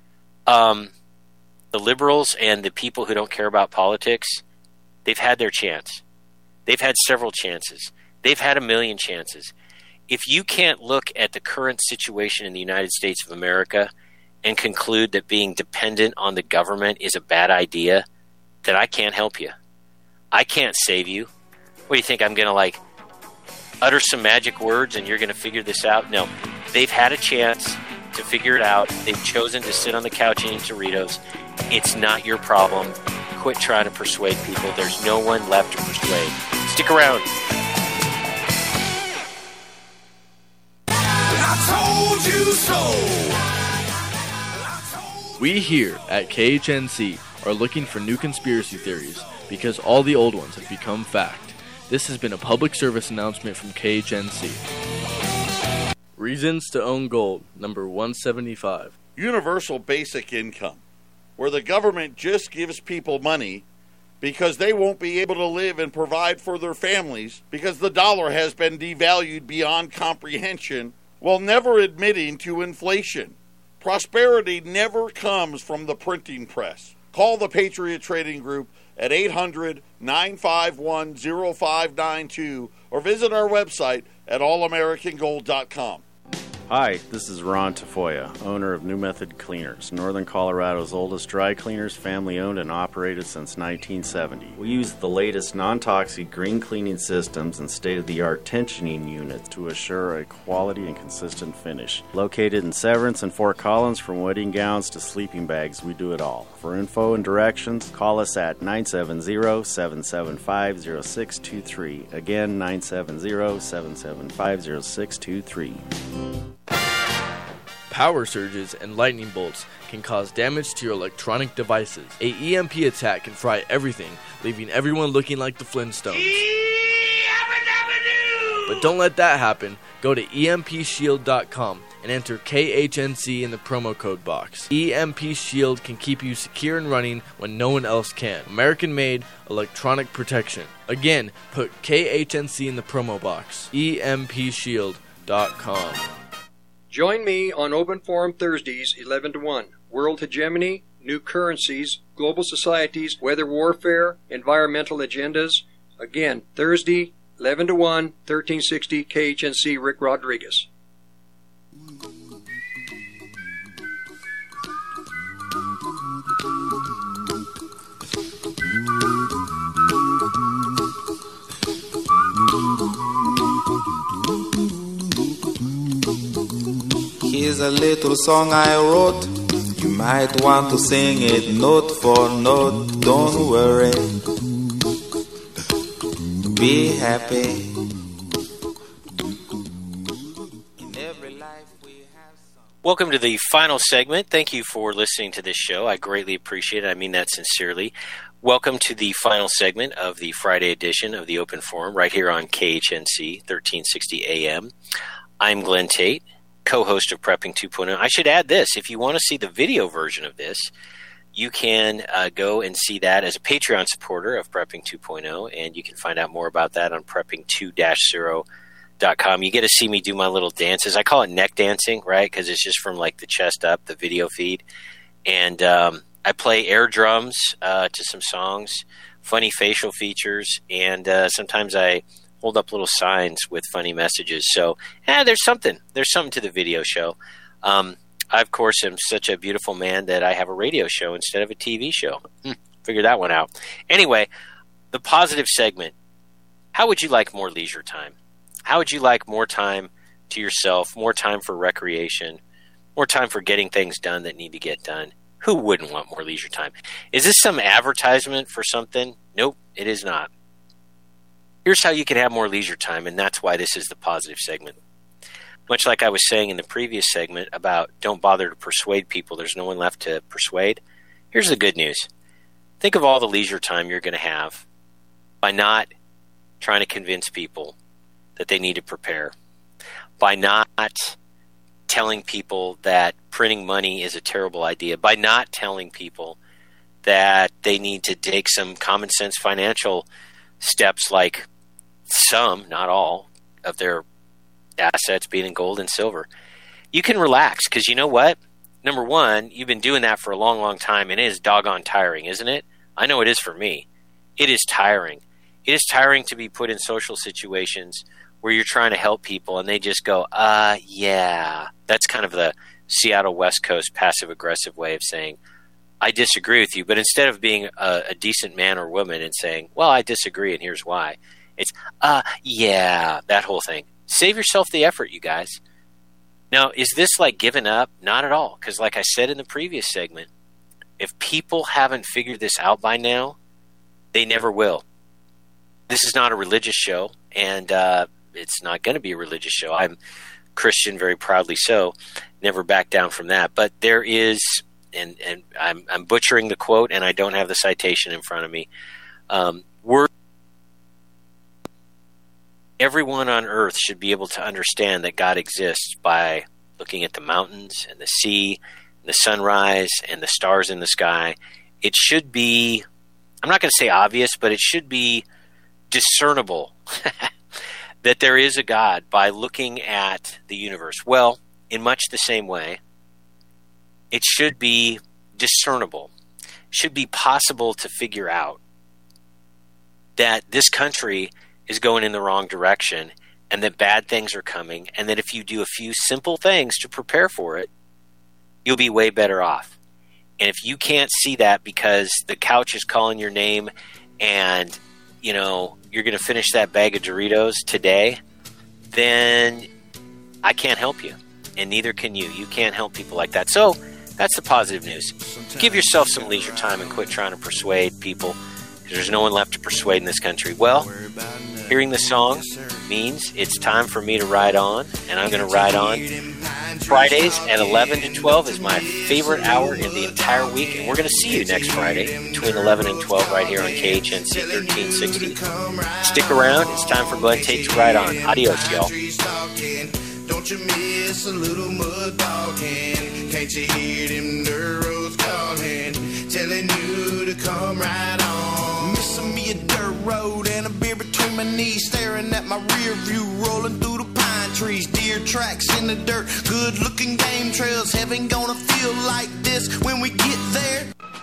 The liberals and the people who don't care about politics, they've had their chance. They've had several chances. They've had a million chances. If you can't look at the current situation in the United States of America and conclude that being dependent on the government is a bad idea, then I can't help you. I can't save you. What do you think? I'm going to utter some magic words and you're going to figure this out? No. They've had a chance to figure it out. They've chosen to sit on the couch eating Doritos. It's not your problem. Quit trying to persuade people. There's no one left to persuade. Stick around. I told you so. We here at KHNC are looking for new conspiracy theories because all the old ones have become fact. This has been a public service announcement from KHNC. Reasons to own gold, number 175. Universal basic income, where the government just gives people money because they won't be able to live and provide for their families because the dollar has been devalued beyond comprehension, while never admitting to inflation. Prosperity never comes from the printing press. Call the Patriot Trading Group at 800-951-0592 or visit our website at allamericangold.com. Hi, this is Ron Tafoya, owner of New Method Cleaners, Northern Colorado's oldest dry cleaners, family-owned and operated since 1970. We use the latest non-toxic green cleaning systems and state-of-the-art tensioning units to assure a quality and consistent finish. Located in Severance and Fort Collins, from wedding gowns to sleeping bags, we do it all. For info and directions, call us at 970-775-0623. Again, 970-775-0623. Power surges and lightning bolts can cause damage to your electronic devices. A EMP attack can fry everything, leaving everyone looking like the Flintstones. But don't let that happen. Go to EMPShield.com and enter KHNC in the promo code box. EMP Shield can keep you secure and running when no one else can. American-made electronic protection. Again, put KHNC in the promo box. EMPShield.com. Join me on Open Forum Thursdays, 11 to 1. World hegemony, new currencies, global societies, weather warfare, environmental agendas. Again, Thursday, 11 to 1, 1360 KHNC, Rick Rodriguez. Here's a little song I wrote. You might want to sing it note for note. Don't worry. Be happy. Welcome to the final segment. Thank you for listening to this show. I greatly appreciate it. I mean that sincerely. Welcome to the final segment of the Friday edition of the Open Forum right here on KHNC 1360 AM. I'm Glenn Tate, co-host of Prepping 2.0. I should add this. If you want to see the video version of this, you can go and see that as a Patreon supporter of Prepping 2.0, and you can find out more about that on prepping2-0.com. You get to see me do my little dances. I call it neck dancing, right? Because it's just from like the chest up, the video feed. And I play air drums to some songs, funny facial features, and sometimes I hold up little signs with funny messages. So there's something to the video show. I, of course, am such a beautiful man that I have a radio show instead of a TV show. Figure that one out. Anyway, the positive segment. How would you like more leisure time? How would you like more time to yourself, more time for recreation, more time for getting things done that need to get done? Who wouldn't want more leisure time? Is this some advertisement for something? Nope, it is not. Here's how you can have more leisure time, and that's why this is the positive segment. Much like I was saying in the previous segment about don't bother to persuade people, there's no one left to persuade. Here's the good news. Think of all the leisure time you're going to have by not trying to convince people that they need to prepare, by not telling people that printing money is a terrible idea, by not telling people that they need to take some common sense financial steps like some, not all, of their assets being in gold and silver. You can relax because you know what? Number one, you've been doing that for a long, long time, and it is doggone tiring, isn't it? I know it is for me. It is tiring. It is tiring to be put in social situations where you're trying to help people and they just go, yeah. That's kind of the Seattle West Coast passive-aggressive way of saying, I disagree with you. But instead of being a decent man or woman and saying, well, I disagree and here's why, it's, yeah, that whole thing. Save yourself the effort, you guys. Now, is this like giving up? Not at all. Because like I said in the previous segment, if people haven't figured this out by now, they never will. This is not a religious show, and it's not going to be a religious show. I'm Christian, very proudly so. Never back down from that. But there is, and I'm butchering the quote, and I don't have the citation in front of me. Everyone on earth should be able to understand that God exists by looking at the mountains and the sea, and the sunrise and the stars in the sky. It should be, I'm not going to say obvious, but it should be discernible that there is a God by looking at the universe. Well, in much the same way, it should be discernible. It should be possible to figure out that this country is going in the wrong direction and that bad things are coming, and that if you do a few simple things to prepare for it, you'll be way better off. And if you can't see that because the couch is calling your name and, you know, you're going to finish that bag of Doritos today, then I can't help you. And neither can you. You can't help people like that. So that's the positive news. Give yourself some leisure time and quit trying to persuade people, because there's no one left to persuade in this country. Well, hearing the song means it's time for me to ride on, and I'm going to ride on. Fridays at 11 to 12 is my favorite hour in the entire week, and we're going to see you next Friday between 11 and 12 right here on KHNC 1360. Stick around. It's time for Glenn Tate to ride on. Adios, y'all. Don't you miss a little mud dogging? Can't you hear them dirt roads calling, telling you to come right on? Missing me a dirt road and a beer between my knees, staring at my rear view, rolling through the pine trees, deer tracks in the dirt, good looking game trails. Heaven gonna feel like this when we get there.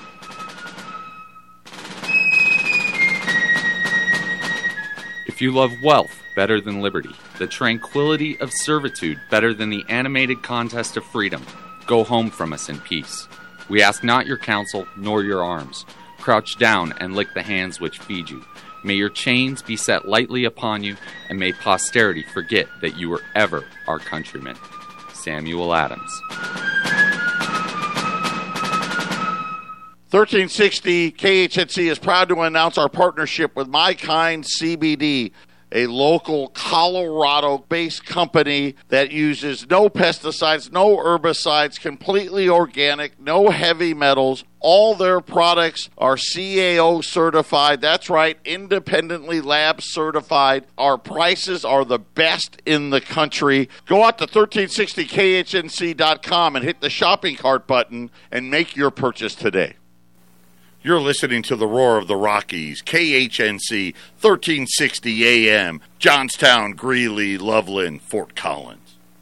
If you love wealth better than liberty, the tranquility of servitude better than the animated contest of freedom, go home from us in peace. We ask not your counsel nor your arms. Crouch down and lick the hands which feed you. May your chains be set lightly upon you, and may posterity forget that you were ever our countrymen. Samuel Adams. 1360 KHNC is proud to announce our partnership with My Kind CBD, a local Colorado-based company that uses no pesticides, no herbicides, completely organic, no heavy metals. All their products are CAO certified. That's right, independently lab certified. Our prices are the best in the country. Go out to 1360khnc.com and hit the shopping cart button and make your purchase today. You're listening to the Roar of the Rockies, KHNC, 1360 AM, Johnstown, Greeley, Loveland, Fort Collins.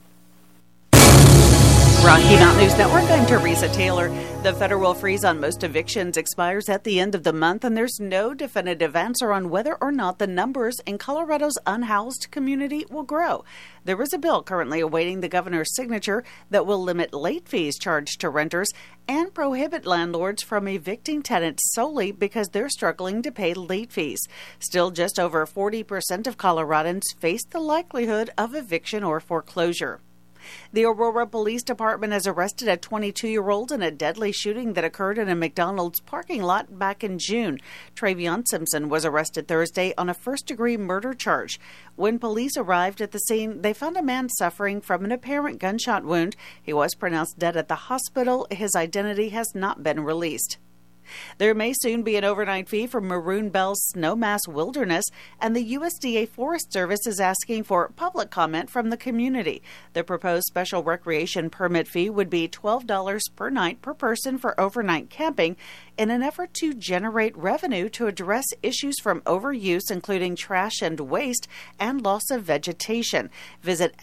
Rocky Mountain News Network, I'm Teresa Taylor. The federal freeze on most evictions expires at the end of the month, and there's no definitive answer on whether or not the numbers in Colorado's unhoused community will grow. There is a bill currently awaiting the governor's signature that will limit late fees charged to renters and prohibit landlords from evicting tenants solely because they're struggling to pay late fees. Still, just over 40% of Coloradans face the likelihood of eviction or foreclosure. The Aurora Police Department has arrested a 22-year-old in a deadly shooting that occurred in a McDonald's parking lot back in June. Travion Simpson was arrested Thursday on a first-degree murder charge. When police arrived at the scene, they found a man suffering from an apparent gunshot wound. He was pronounced dead at the hospital. His identity has not been released. There may soon be an overnight fee for Maroon Bell's Snowmass Wilderness, and the USDA Forest Service is asking for public comment from the community. The proposed special recreation permit fee would be $12 per night per person for overnight camping in an effort to generate revenue to address issues from overuse, including trash and waste and loss of vegetation. Visit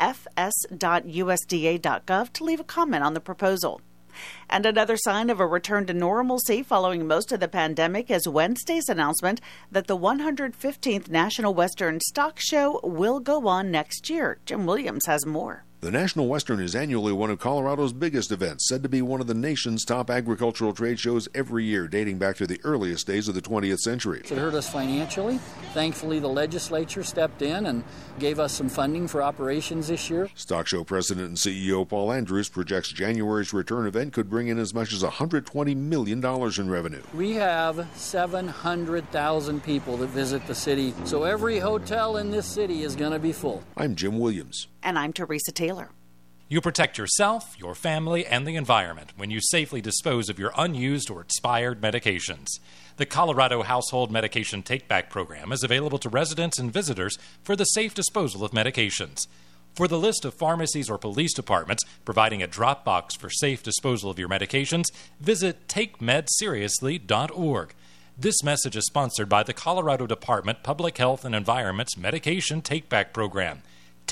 fs.usda.gov to leave a comment on the proposal. And another sign of a return to normalcy following most of the pandemic is Wednesday's announcement that the 115th National Western Stock Show will go on next year. Jim Williams has more. The National Western is annually one of Colorado's biggest events, said to be one of the nation's top agricultural trade shows every year, dating back to the earliest days of the 20th century. It hurt us financially. Thankfully, the legislature stepped in and gave us some funding for operations this year. Stock Show President and CEO Paul Andrews projects January's return event could bring in as much as $120 million in revenue. We have 700,000 people that visit the city, so every hotel in this city is going to be full. I'm Jim Williams. And I'm Teresa Taylor. You protect yourself, your family, and the environment when you safely dispose of your unused or expired medications. The Colorado Household Medication Take-Back Program is available to residents and visitors for the safe disposal of medications. For the list of pharmacies or police departments providing a drop box for safe disposal of your medications, visit TakeMedSeriously.org. This message is sponsored by the Colorado Department Public Health and Environment's Medication Take-Back Program.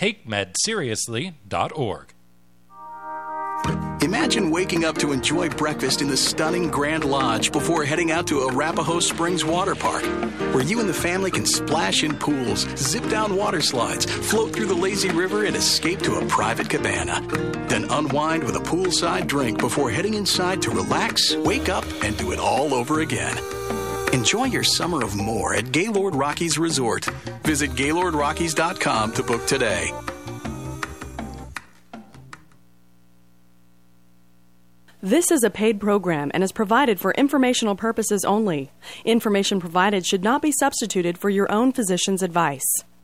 TakeMedSeriously.org. Imagine waking up to enjoy breakfast in the stunning Grand Lodge before heading out to Arapahoe Springs Water Park, where you and the family can splash in pools, zip down water slides, float through the lazy river, and escape to a private cabana. Then unwind with a poolside drink before heading inside to relax, wake up, and do it all over again. Enjoy your summer of more at Gaylord Rockies Resort. Visit GaylordRockies.com to book today. This is a paid program and is provided for informational purposes only. Information provided should not be substituted for your own physician's advice.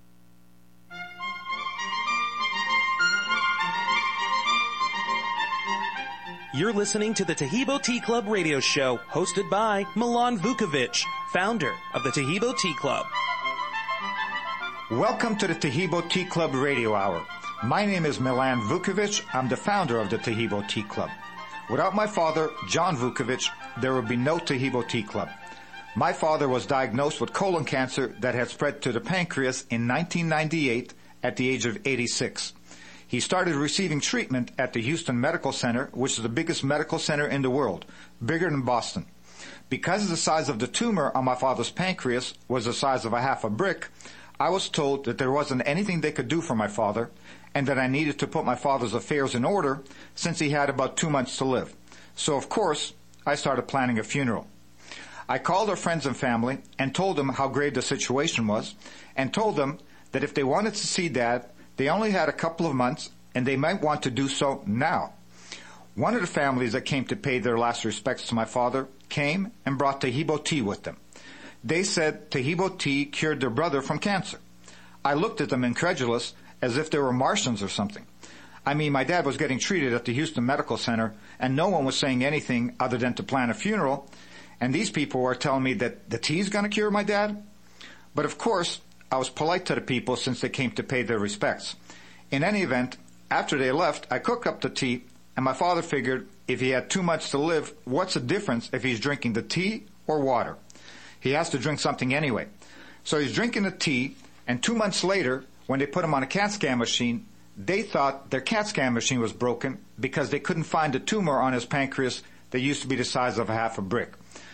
You're listening to the Taheebo Tea Club radio show, hosted by Milan Vukovic, founder of the Taheebo Tea Club. Welcome to the Taheebo Tea Club radio hour. My name is Milan Vukovic. I'm the founder of the Taheebo Tea Club. Without my father, John Vukovic, there would be no Taheebo Tea Club. My father was diagnosed with colon cancer that had spread to the pancreas in 1998 at the age of 86. He started receiving treatment at the Houston Medical Center, which is the biggest medical center in the world, bigger than Boston. Because the size of the tumor on my father's pancreas was the size of a half a brick, I was told that there wasn't anything they could do for my father, and that I needed to put my father's affairs in order since he had about 2 months to live. So, of course, I started planning a funeral. I called our friends and family and told them how grave the situation was, and told them that if they wanted to see Dad, they only had a couple of months and they might want to do so now. One of the families that came to pay their last respects to my father came and brought Taheebo tea with them. They said Taheebo tea cured their brother from cancer. I looked at them incredulous, as if they were Martians or something. I mean, my dad was getting treated at the Houston Medical Center, and no one was saying anything other than to plan a funeral, and these people were telling me that the tea's going to cure my dad? But of course, I was polite to the people since they came to pay their respects. In any event, after they left, I cooked up the tea, and my father figured if he had too much to live, what's the difference if he's drinking the tea or water? He has to drink something anyway. So he's drinking the tea, and 2 months later, when they put him on a CAT scan machine, they thought their CAT scan machine was broken because they couldn't find a tumor on his pancreas that used to be the size of a half a brick.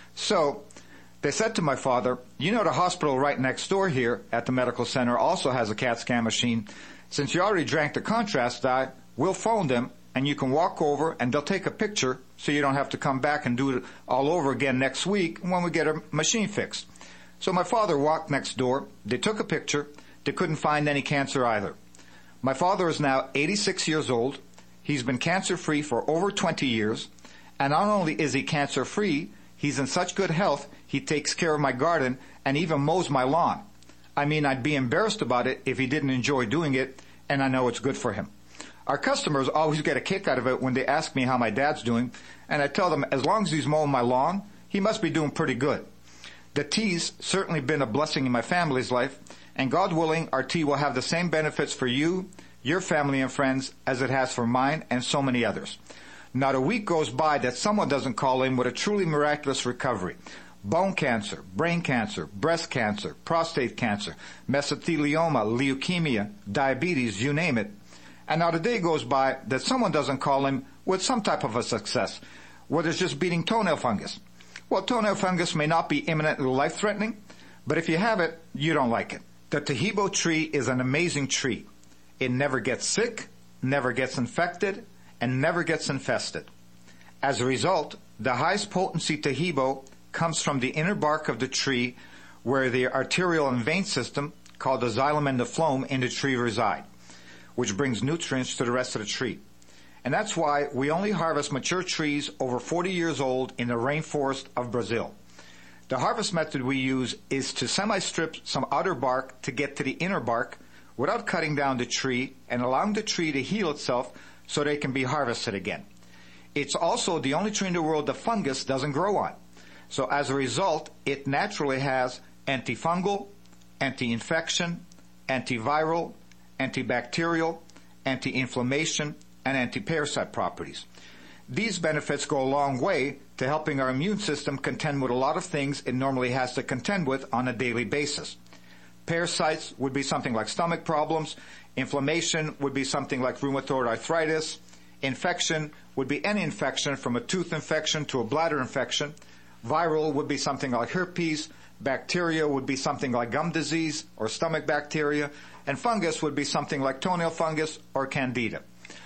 So they said to my father, you know, the hospital right next door here at the medical center also has a CAT scan machine. Since you already drank the contrast dye, we'll phone them and you can walk over and they'll take a picture so you don't have to come back and do it all over again next week when we get our machine fixed. So my father walked next door. They took a picture. They couldn't find any cancer either. My father is now 86 years old. He's been cancer-free for over 20 years. And not only is he cancer-free, he's in such good health, he takes care of my garden and even mows my lawn. I mean, I'd be embarrassed about it if he didn't enjoy doing it, and I know it's good for him. Our customers always get a kick out of it when they ask me how my dad's doing, and I tell them as long as he's mowing my lawn, he must be doing pretty good. The tea's certainly been a blessing in my family's life, and God willing, our tea will have the same benefits for you, your family and friends, as it has for mine and so many others. Not a week goes by that someone doesn't call in with a truly miraculous recovery. Bone cancer, brain cancer, breast cancer, prostate cancer, mesothelioma, leukemia, diabetes, you name it. And not a day goes by that someone doesn't call in with some type of a success, whether it's just beating toenail fungus. Well, toenail fungus may not be imminently life-threatening, but if you have it, you don't like it. The Taheebo tree is an amazing tree. It never gets sick, never gets infected, and never gets infested. As a result, the highest potency Taheebo comes from the inner bark of the tree where the arterial and vein system, called the xylem and the phloem, in the tree reside, which brings nutrients to the rest of the tree. And that's why we only harvest mature trees over 40 years old in the rainforest of Brazil. The harvest method we use is to semi-strip some outer bark to get to the inner bark without cutting down the tree and allowing the tree to heal itself so they can be harvested again. It's also the only tree in the world the fungus doesn't grow on. So as a result, it naturally has antifungal, anti-infection, antiviral, antibacterial, anti-inflammation, and anti-parasite properties. These benefits go a long way to helping our immune system contend with a lot of things it normally has to contend with on a daily basis. Parasites would be something like stomach problems. Inflammation would be something like rheumatoid arthritis. Infection would be any infection from a tooth infection to a bladder infection. Viral would be something like herpes. Bacteria would be something like gum disease or stomach bacteria. And fungus would be something like toenail fungus or candida.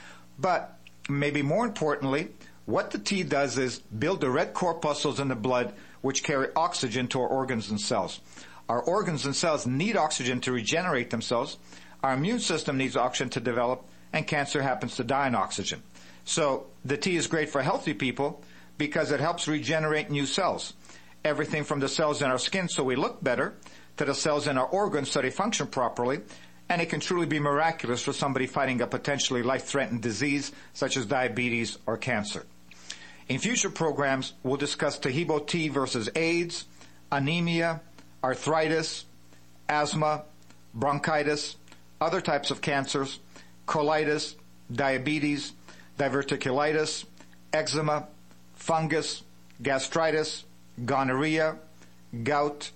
But maybe more importantly, what the tea does is build the red corpuscles in the blood which carry oxygen to our organs and cells. Our organs and cells need oxygen to regenerate themselves. Our immune system needs oxygen to develop, and cancer happens to die on oxygen. So the tea is great for healthy people because it helps regenerate new cells. Everything from the cells in our skin so we look better to the cells in our organs so they function properly. And it can truly be miraculous for somebody fighting a potentially life-threatening disease such as diabetes or cancer. In future programs, we'll discuss Taheebo tea versus AIDS, anemia, arthritis, asthma, bronchitis, other types of cancers, colitis, diabetes, diverticulitis, eczema, fungus, gastritis, gonorrhea, gout,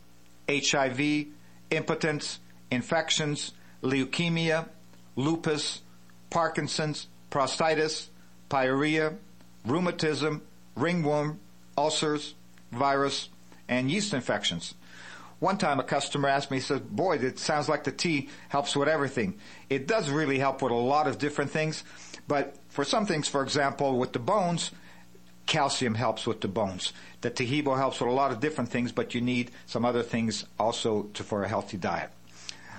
HIV, impotence, infections, leukemia, lupus, Parkinson's, prostatitis, pyorrhea, rheumatism, ringworm, ulcers, virus, and yeast infections. One time a customer asked me, he said, boy, it sounds like the tea helps with everything. It does really help with a lot of different things, but for some things, for example, with the bones, calcium helps with the bones. The Taheebo helps with a lot of different things, but you need some other things also for a healthy diet.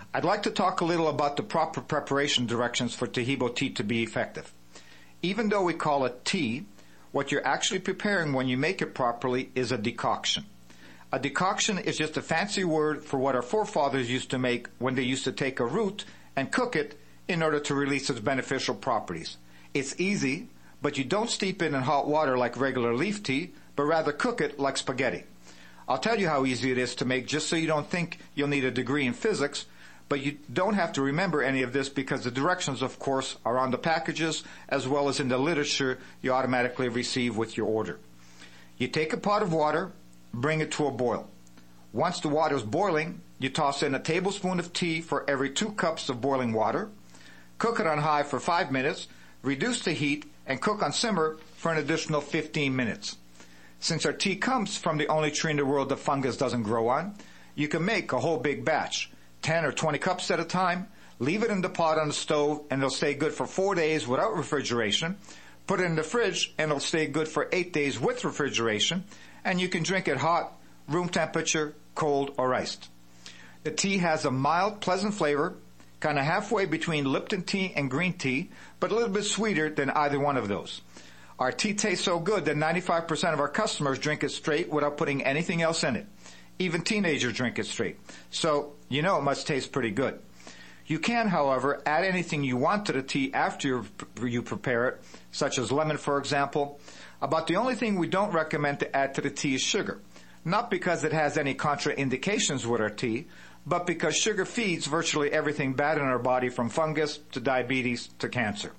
I'd like to talk a little about the proper preparation directions for Taheebo tea to be effective. Even though we call it tea, what you're actually preparing when you make it properly is a decoction. A decoction is just a fancy word for what our forefathers used to make when they used to take a root and cook it in order to release its beneficial properties. It's easy, but you don't steep it in hot water like regular leaf tea, but rather cook it like spaghetti. I'll tell you how easy it is to make just so you don't think you'll need a degree in physics, but you don't have to remember any of this because the directions, of course, are on the packages as well as in the literature you automatically receive with your order. You take a pot of water, bring it to a boil. Once the water is boiling, you toss in a tablespoon of tea for every 2 cups of boiling water. Cook it on high for 5 minutes, reduce the heat, and cook on simmer for an additional 15 minutes. Since our tea comes from the only tree in the world that fungus doesn't grow on, you can make a whole big batch, 10 or 20 cups at a time, leave it in the pot on the stove, and it'll stay good for 4 days without refrigeration. Put it in the fridge, and it'll stay good for 8 days with refrigeration, and you can drink it hot, room temperature, cold, or iced. The tea has a mild, pleasant flavor, kind of halfway between Lipton tea and green tea, but a little bit sweeter than either one of those. Our tea tastes so good that 95% of our customers drink it straight without putting anything else in it. Even teenagers drink it straight. So, you know it must taste pretty good. You can, however, add anything you want to the tea after you prepare it, such as lemon, for example. About the only thing we don't recommend to add to the tea is sugar. Not because it has any contraindications with our tea, but because sugar feeds virtually everything bad in our body, from fungus to diabetes to cancer.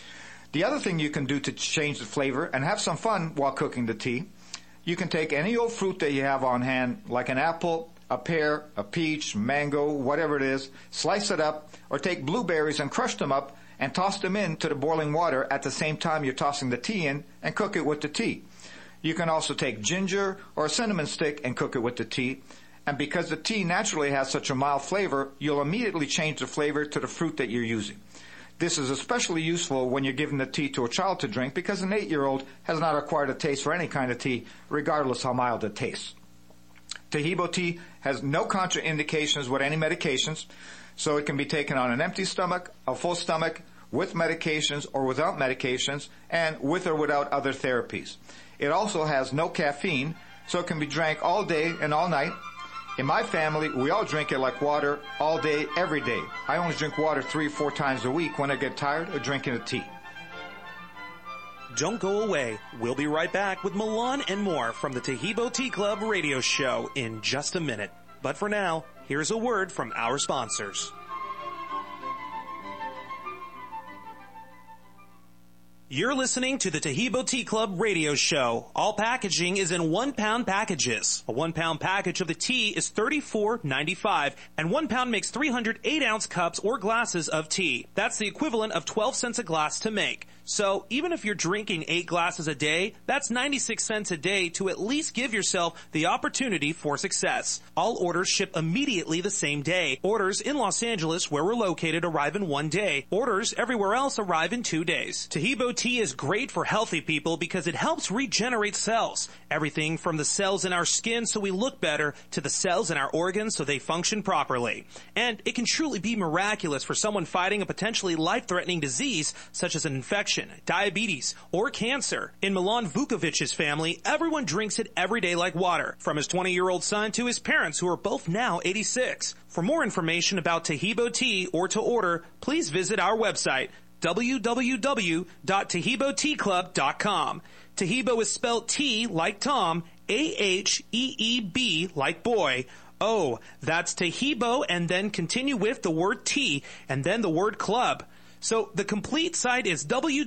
The other thing you can do to change the flavor and have some fun while cooking the tea, you can take any old fruit that you have on hand, like an apple, a pear, a peach, mango, whatever it is, slice it up, or take blueberries and crush them up and toss them into the boiling water at the same time you're tossing the tea in, and cook it with the tea. You can also take ginger or a cinnamon stick and cook it with the tea. And because the tea naturally has such a mild flavor, you'll immediately change the flavor to the fruit that you're using. This is especially useful when you're giving the tea to a child to drink, because an 8-year-old has not acquired a taste for any kind of tea, regardless how mild it tastes. Taheebo tea has no contraindications with any medications, so it can be taken on an empty stomach, a full stomach, with medications or without medications, and with or without other therapies. It also has no caffeine, so it can be drank all day and all night. In my family, we all drink it like water all day, every day. I only drink water 3 or 4 times a week when I get tired of drinking a tea. Don't go away. We'll be right back with Milan and more from the Taheebo Tea Club radio show in just a minute. But for now, here's a word from our sponsors. You're listening to the Taheebo Tea Club radio show. All packaging is in 1-pound packages. A 1-pound package of the tea is $34.95, and 1 pound makes 300 8-ounce cups or glasses of tea. That's the equivalent of 12 cents a glass to make. So even if you're drinking 8 glasses a day, that's 96 cents a day to at least give yourself the opportunity for success. All orders ship immediately the same day. Orders in Los Angeles, where we're located, arrive in 1 day. Orders everywhere else arrive in 2 days. Taheebo tea is great for healthy people because it helps regenerate cells. Everything from the cells in our skin so we look better to the cells in our organs so they function properly. And it can truly be miraculous for someone fighting a potentially life-threatening disease such as an infection, diabetes, or cancer. In Milan Vukovic's family, everyone drinks it every day like water, from his 20-year-old son to his parents, who are both now 86. For more information about Taheebo tea or to order, please visit our website, www.TaheeboTeaClub.com. Taheebo is spelled T like Tom, A-H-E-E-B like boy. Oh, that's Taheebo, and then continue with the word tea, and then the word club. So the complete site is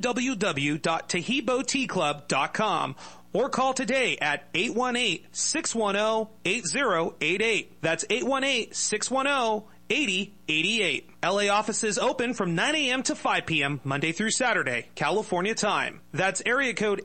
www.TaheeboTeaClub.com, or call today at 818-610-8088. That's 818-610-8088. LA offices open from 9 a.m. to 5 p.m. Monday through Saturday, California time. That's area code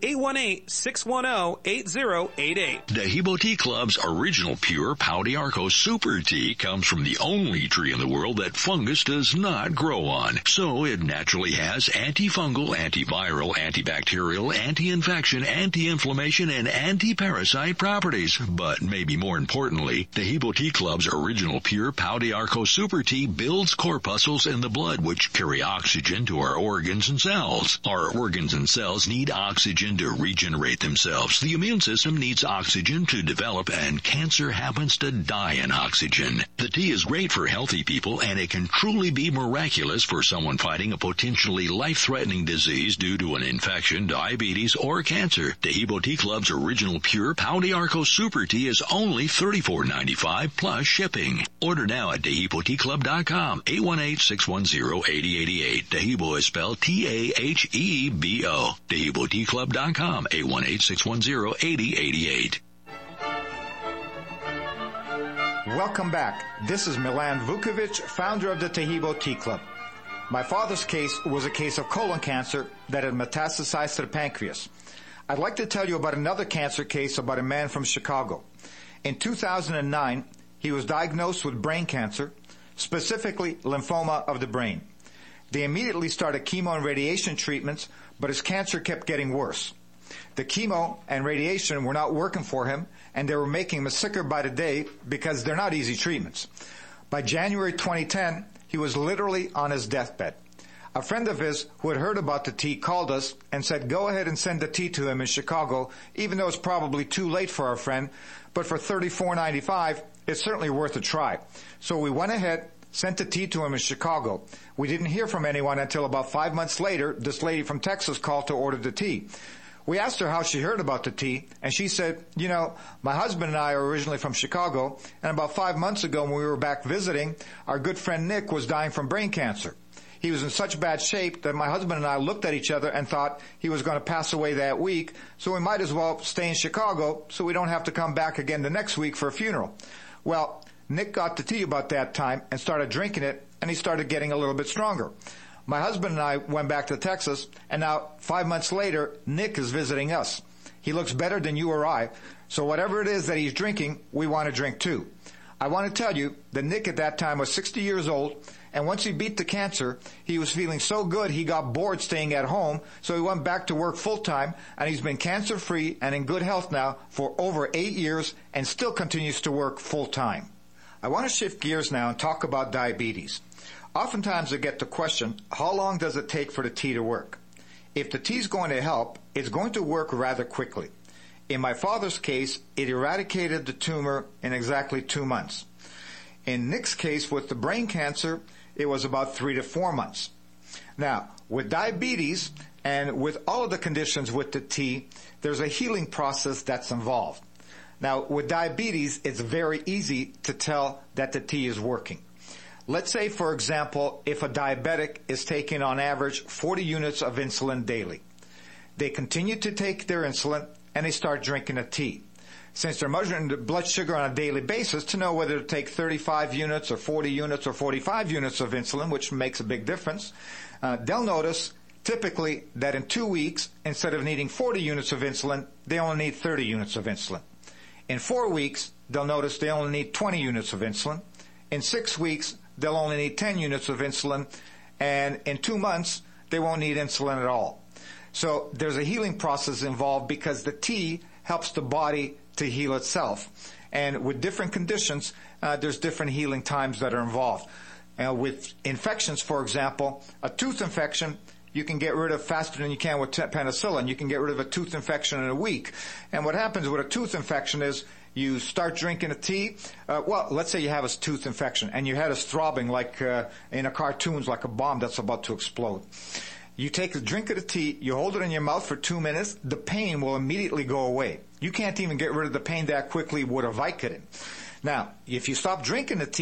818-610-8088. Tahibo Tea Club's original pure Pau de Arco Super Tea comes from the only tree in the world that fungus does not grow on. So it naturally has antifungal, antiviral, antibacterial, anti-infection, anti-inflammation, and anti-parasite properties. But maybe more importantly, Tahibo Tea Club's original pure Pau de Arco Super Tea builds corpuscles in the blood which carry oxygen to our organs and cells. Our organs and cells need oxygen to regenerate themselves. The immune system needs oxygen to develop, and cancer happens to die in oxygen. The tea is great for healthy people, and it can truly be miraculous for someone fighting a potentially life-threatening disease due to an infection, diabetes, or cancer. Tahibo Tea Club's original pure Pau de Arco Super Tea is only $34.95 plus shipping. Order now at TahiboTeaClub.com, 818-610-8088. Tahibo is spelled T-A-H-E-B-O. TahiboTeaClub.com, 818-610-8088. Welcome back. This is Milan Vukovic, founder of the Tahibo Tea Club. My father's case was a case of colon cancer that had metastasized to the pancreas. I'd like to tell you about another cancer case about a man from Chicago. In 2009, he was diagnosed with brain cancer, specifically lymphoma of the brain. They immediately started chemo and radiation treatments, but his cancer kept getting worse. The chemo and radiation were not working for him, and they were making him sicker by the day because they're not easy treatments. By January 2010, he was literally on his deathbed. A friend of his who had heard about the tea called us and said, go ahead and send the tea to him in Chicago, even though it's probably too late for our friend, but for $34.95, it's certainly worth a try. So we went ahead, sent the tea to him in Chicago. We didn't hear from anyone until about 5 months later. This lady from Texas called to order the tea. We asked her how she heard about the tea, and she said, you know, my husband and I are originally from Chicago, and about 5 months ago when we were back visiting, our good friend Nick was dying from brain cancer. He was in such bad shape that my husband and I looked at each other and thought he was going to pass away that week, so we might as well stay in Chicago so we don't have to come back again the next week for a funeral. Well, Nick got the tea about that time and started drinking it, and he started getting a little bit stronger. My husband and I went back to Texas, and now 5 months later, Nick is visiting us. He looks better than you or I, so whatever it is that he's drinking, we want to drink too. I want to tell you that Nick at that time was 60 years old, and once he beat the cancer, he was feeling so good he got bored staying at home, so he went back to work full-time, and he's been cancer-free and in good health now for over 8 years and still continues to work full-time. I want to shift gears now and talk about diabetes. Oftentimes I get the question, how long does it take for the tea to work? If the tea is going to help, it's going to work rather quickly. In my father's case, it eradicated the tumor in exactly 2 months. In Nick's case with the brain cancer, it was about 3 to 4 months. Now, with diabetes and with all of the conditions with the tea, there's a healing process that's involved. Now, with diabetes, it's very easy to tell that the tea is working. Let's say, for example, if a diabetic is taking on average 40 units of insulin daily. They continue to take their insulin and they start drinking a tea. Since they're measuring the blood sugar on a daily basis to know whether to take 35 units or 40 units or 45 units of insulin, which makes a big difference, they'll notice typically that in 2 weeks, instead of needing 40 units of insulin, they only need 30 units of insulin. In 4 weeks, they'll notice they only need 20 units of insulin. In 6 weeks, they'll only need 10 units of insulin. And in 2 months, they won't need insulin at all. So there's a healing process involved because the tea helps the body to heal itself. And with different conditions, there's different healing times that are involved. With infections, for example, a tooth infection, you can get rid of faster than you can with penicillin. You can get rid of a tooth infection in a week. And what happens with a tooth infection is you start drinking a tea. Well, let's say you have a tooth infection and your head is throbbing like in a cartoons, like a bomb that's about to explode. You take a drink of the tea, you hold it in your mouth for 2 minutes, the pain will immediately go away. You can't even get rid of the pain that quickly with a Vicodin. Now, if you stop drinking the tea,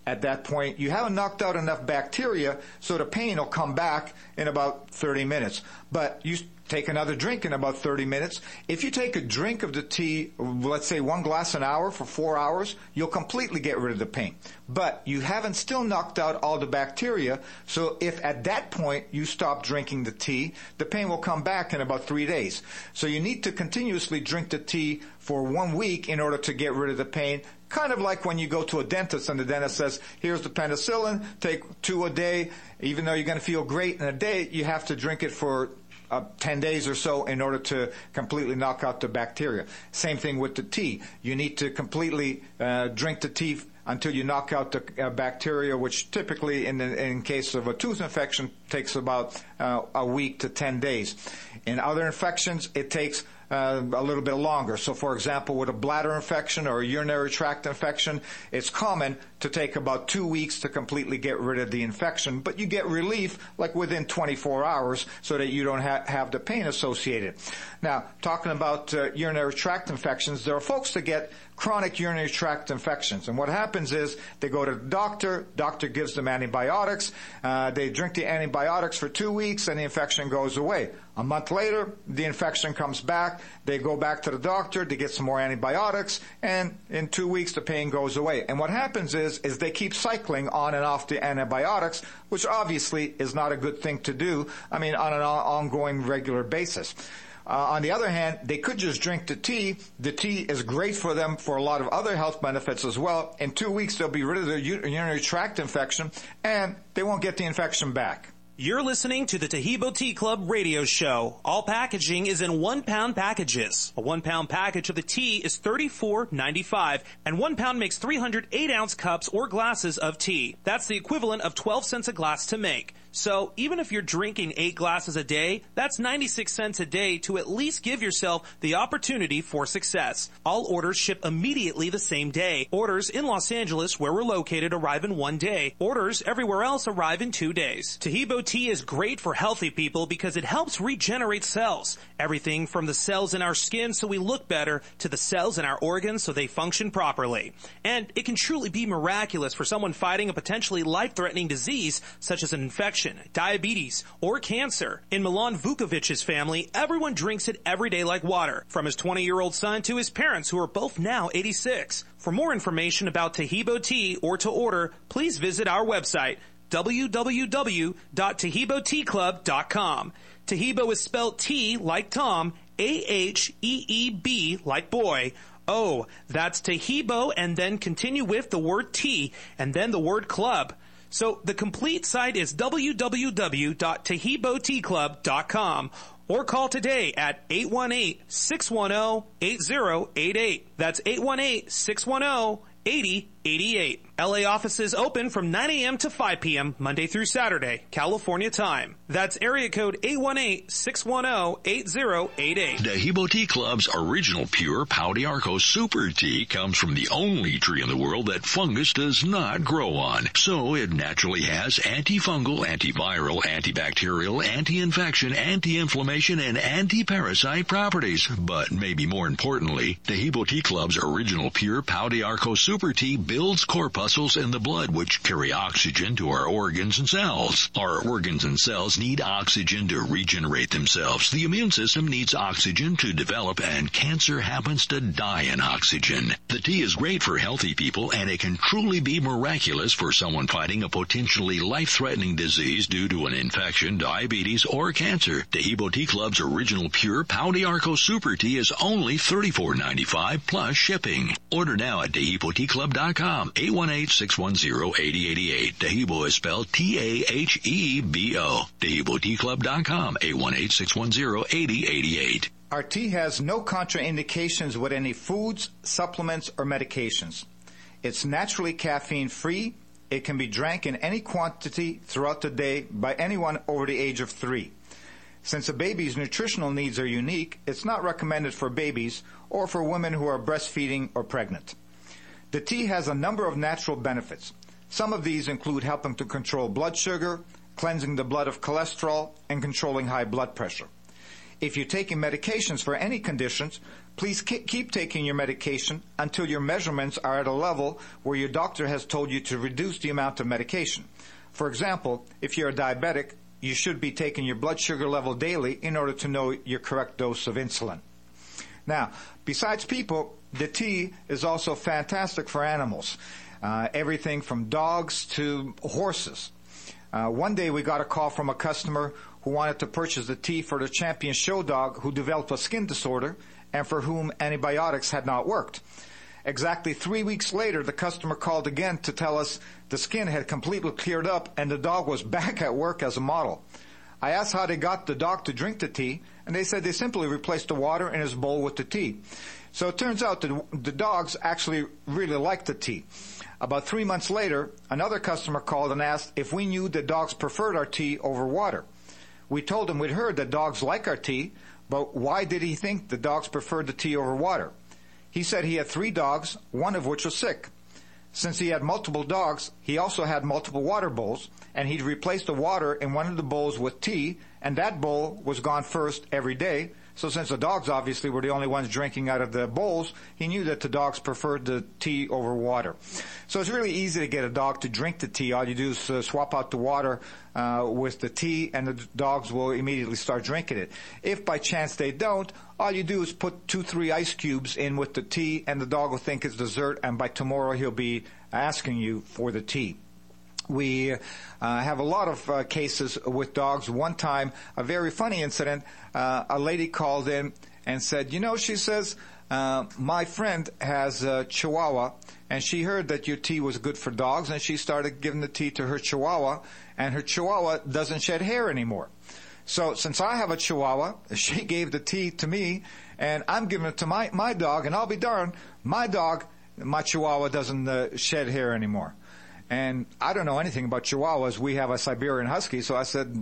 at that point, you haven't knocked out enough bacteria, so the pain will come back in about 30 minutes. But you take another drink in about 30 minutes. If you take a drink of the tea, let's say 1 glass an hour for 4 hours, you'll completely get rid of the pain. But you haven't still knocked out all the bacteria, so if at that point you stop drinking the tea, the pain will come back in about 3 days. So you need to continuously drink the tea for 1 week in order to get rid of the pain. Kind of like when you go to a dentist and the dentist says, here's the penicillin, take 2 a day. Even though you're going to feel great in a day, you have to drink it for 10 days or so in order to completely knock out the bacteria. Same thing with the tea. You need to completely drink the tea until you knock out the bacteria, which typically in case of a tooth infection takes about a week to 10 days. In other infections, it takes a little bit longer. So, for example, with a bladder infection or a urinary tract infection, it's common to take about 2 weeks to completely get rid of the infection, but you get relief like within 24 hours so that you don't have the pain associated. Now, talking about urinary tract infections, there are folks that get chronic urinary tract infections, and what happens is they go to the doctor gives them antibiotics, they drink the antibiotics for 2 weeks, and the infection goes away. A month later, the infection comes back, they go back to the doctor, they get some more antibiotics, and in 2 weeks the pain goes away. And what happens is they keep cycling on and off the antibiotics, which obviously is not a good thing to do, on an ongoing regular basis. On the other hand, they could just drink the tea. The tea is great for them for a lot of other health benefits as well. In 2 weeks, they'll be rid of their urinary tract infection, and they won't get the infection back. You're listening to the Taheebo Tea Club radio show. All packaging is in 1 pound packages. A 1 pound package of the tea is $34.95, and 1 pound makes 300 8-ounce cups or glasses of tea. That's the equivalent of 12 cents a glass to make. So even if you're drinking 8 glasses a day, that's 96 cents a day to at least give yourself the opportunity for success. All orders ship immediately the same day. Orders in Los Angeles, where we're located, arrive in 1 day. Orders everywhere else arrive in 2 days. Taheebo tea is great for healthy people because it helps regenerate cells. Everything from the cells in our skin so we look better to the cells in our organs so they function properly. And it can truly be miraculous for someone fighting a potentially life-threatening disease such as an infection, diabetes, or cancer. In Milan Vukovic's family, everyone drinks it every day like water, from his 20-year-old son to his parents, who are both now 86. For more information about Taheebo tea or to order, please visit our website, www.TaheeboTeaClub.com. Taheebo is spelled T like Tom, A-H-E-E-B like boy. Oh, that's Taheebo, and then continue with the word tea, and then the word club. So the complete site is www.TaheeboTeaClub.com, or call today at 818-610-8088. That's 818-610-8088. LA offices open from 9 a.m. to 5 p.m. Monday through Saturday, California time. That's area code 818-610-8088. Taheebo Tea Club's original pure Pau d'Arco Super Tea comes from the only tree in the world that fungus does not grow on. So it naturally has antifungal, antiviral, antibacterial, anti-infection, anti-inflammation, and anti-parasite properties. But maybe more importantly, Taheebo Tea Club's original pure Pau d'Arco Super Tea builds corpuscles in the blood which carry oxygen to our organs and cells. Our organs and cells need oxygen to regenerate themselves. The immune system needs oxygen to develop, and cancer happens to die in oxygen. The tea is great for healthy people, and it can truly be miraculous for someone fighting a potentially life-threatening disease due to an infection, diabetes, or cancer. Taheebo Tea Club's original pure Pau d'Arco Super Tea is only $34.95 plus shipping. Order now at TaheeboTeaClub.com. 818-610-8088. Taheebo is spelled T-A-H-E-B-O. TaheeboTeaClub.com. 818-610-8088. Our tea has no contraindications with any foods, supplements, or medications. It's naturally caffeine-free. It can be drank in any quantity throughout the day by anyone over the age of 3. Since a baby's nutritional needs are unique, it's not recommended for babies or for women who are breastfeeding or pregnant. The tea has a number of natural benefits. Some of these include helping to control blood sugar, cleansing the blood of cholesterol, and controlling high blood pressure. If you're taking medications for any conditions, please keep taking your medication until your measurements are at a level where your doctor has told you to reduce the amount of medication. For example, if you're a diabetic, you should be taking your blood sugar level daily in order to know your correct dose of insulin. Now, besides people, the tea is also fantastic for animals. Everything from dogs to horses. One day we got a call from a customer who wanted to purchase the tea for the champion show dog who developed a skin disorder and for whom antibiotics had not worked. Exactly 3 weeks later, the customer called again to tell us the skin had completely cleared up and the dog was back at work as a model. I asked how they got the dog to drink the tea, and they said they simply replaced the water in his bowl with the tea. So it turns out that the dogs actually really like the tea. About 3 months later, another customer called and asked if we knew that dogs preferred our tea over water. We told him we'd heard that dogs like our tea, but why did he think the dogs preferred the tea over water? He said he had 3 dogs, one of which was sick. Since he had multiple dogs, he also had multiple water bowls, and he'd replaced the water in one of the bowls with tea, and that bowl was gone first every day. So since the dogs obviously were the only ones drinking out of the bowls, he knew that the dogs preferred the tea over water. So it's really easy to get a dog to drink the tea. All you do is swap out the water with the tea, and the dogs will immediately start drinking it. If by chance they don't, all you do is put 2-3 ice cubes in with the tea, and the dog will think it's dessert, and by tomorrow he'll be asking you for the tea. We have a lot of cases with dogs. One time, a very funny incident, a lady called in and said, she says, my friend has a Chihuahua, and she heard that your tea was good for dogs, and she started giving the tea to her Chihuahua, and her Chihuahua doesn't shed hair anymore. So since I have a Chihuahua, she gave the tea to me, and I'm giving it to my dog, and I'll be darned, my Chihuahua doesn't shed hair anymore. And I don't know anything about Chihuahuas. We have a Siberian Husky, so I said,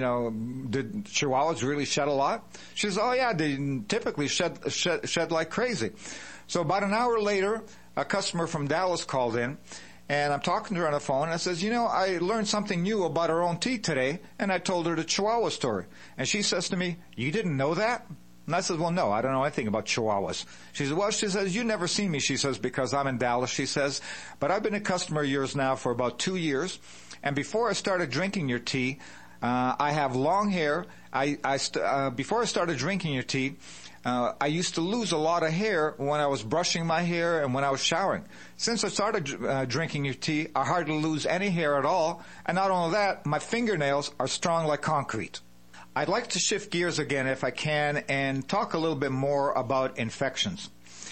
did Chihuahuas really shed a lot? She says, oh yeah, they typically shed like crazy. So about an hour later, a customer from Dallas called in, and I'm talking to her on the phone, and I says, I learned something new about our own tea today, and I told her the Chihuahua story. And she says to me, you didn't know that? And I said, well, no, I don't know anything about Chihuahuas. She says, well, you've never seen me, she says, because I'm in Dallas, she says, but I've been a customer of yours now for about 2 years, and before I started drinking your tea, I have long hair. Before I started drinking your tea, I used to lose a lot of hair when I was brushing my hair and when I was showering. Since I started drinking your tea, I hardly lose any hair at all, and not only that, my fingernails are strong like concrete. I'd like to shift gears again, if I can, and talk a little bit more about infections.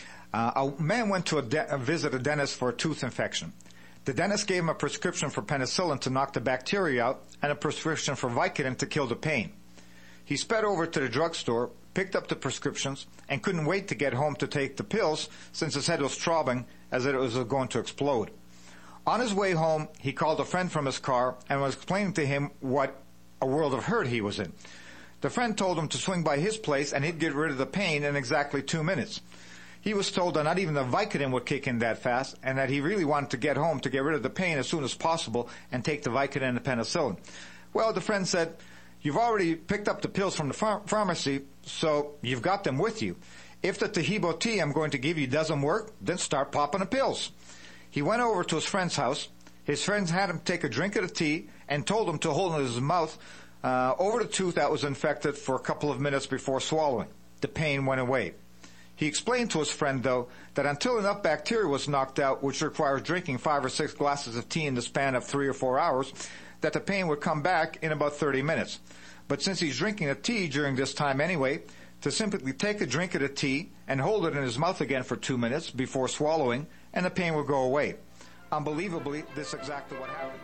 A man went to visit a dentist for a tooth infection. The dentist gave him a prescription for penicillin to knock the bacteria out and a prescription for Vicodin to kill the pain. He sped over to the drugstore, picked up the prescriptions, and couldn't wait to get home to take the pills since his head was throbbing as if it was going to explode. On his way home, he called a friend from his car and was explaining to him what a world of hurt he was in. The friend told him to swing by his place and he'd get rid of the pain in exactly 2 minutes. He was told that not even the Vicodin would kick in that fast, and that he really wanted to get home to get rid of the pain as soon as possible and take the Vicodin and the penicillin. Well, the friend said, you've already picked up the pills from the pharmacy, so you've got them with you. If the Taheebo tea I'm going to give you doesn't work, then start popping the pills. He went over to his friend's house. His friends had him take a drink of the tea and told him to hold it in his mouth over the tooth that was infected for a couple of minutes before swallowing. The pain went away. He explained to his friend, though, that until enough bacteria was knocked out, which requires drinking 5 or 6 glasses of tea in the span of 3 or 4 hours, that the pain would come back in about 30 minutes. But since he's drinking the tea during this time anyway, to simply take a drink of the tea and hold it in his mouth again for 2 minutes before swallowing, and the pain will go away. Unbelievably, this is exactly what happened.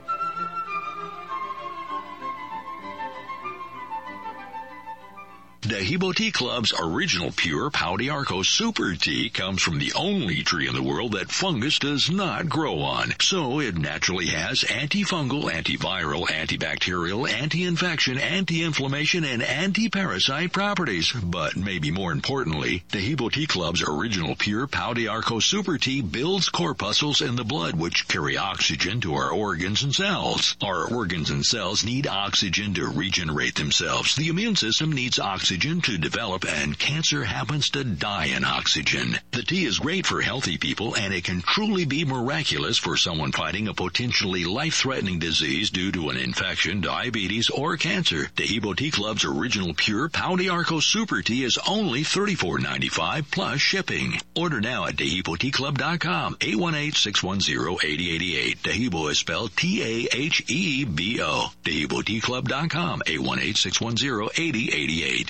Taheebo Tea Club's original pure Pau d'Arco Super Tea comes from the only tree in the world that fungus does not grow on. So it naturally has antifungal, antiviral, antibacterial, anti-infection, anti-inflammation, and anti-parasite properties. But maybe more importantly, Taheebo Tea Club's original pure Pau d'Arco Super Tea builds corpuscles in the blood which carry oxygen to our organs and cells. Our organs and cells need oxygen to regenerate themselves. The immune system needs oxygen oxygen to develop, and cancer happens to die in oxygen. The tea is great for healthy people, and it can truly be miraculous for someone fighting a potentially life-threatening disease due to an infection, diabetes, or cancer. Taheebo Tea Club's original pure Pau d'Arco Super Tea is only $34.95 plus shipping. Order now at TaheeboTeaClub.com, 818-610-8088. Taheebo is spelled T-A-H-E-B-O. TaheeboTeaClub.com, 818-610-8088.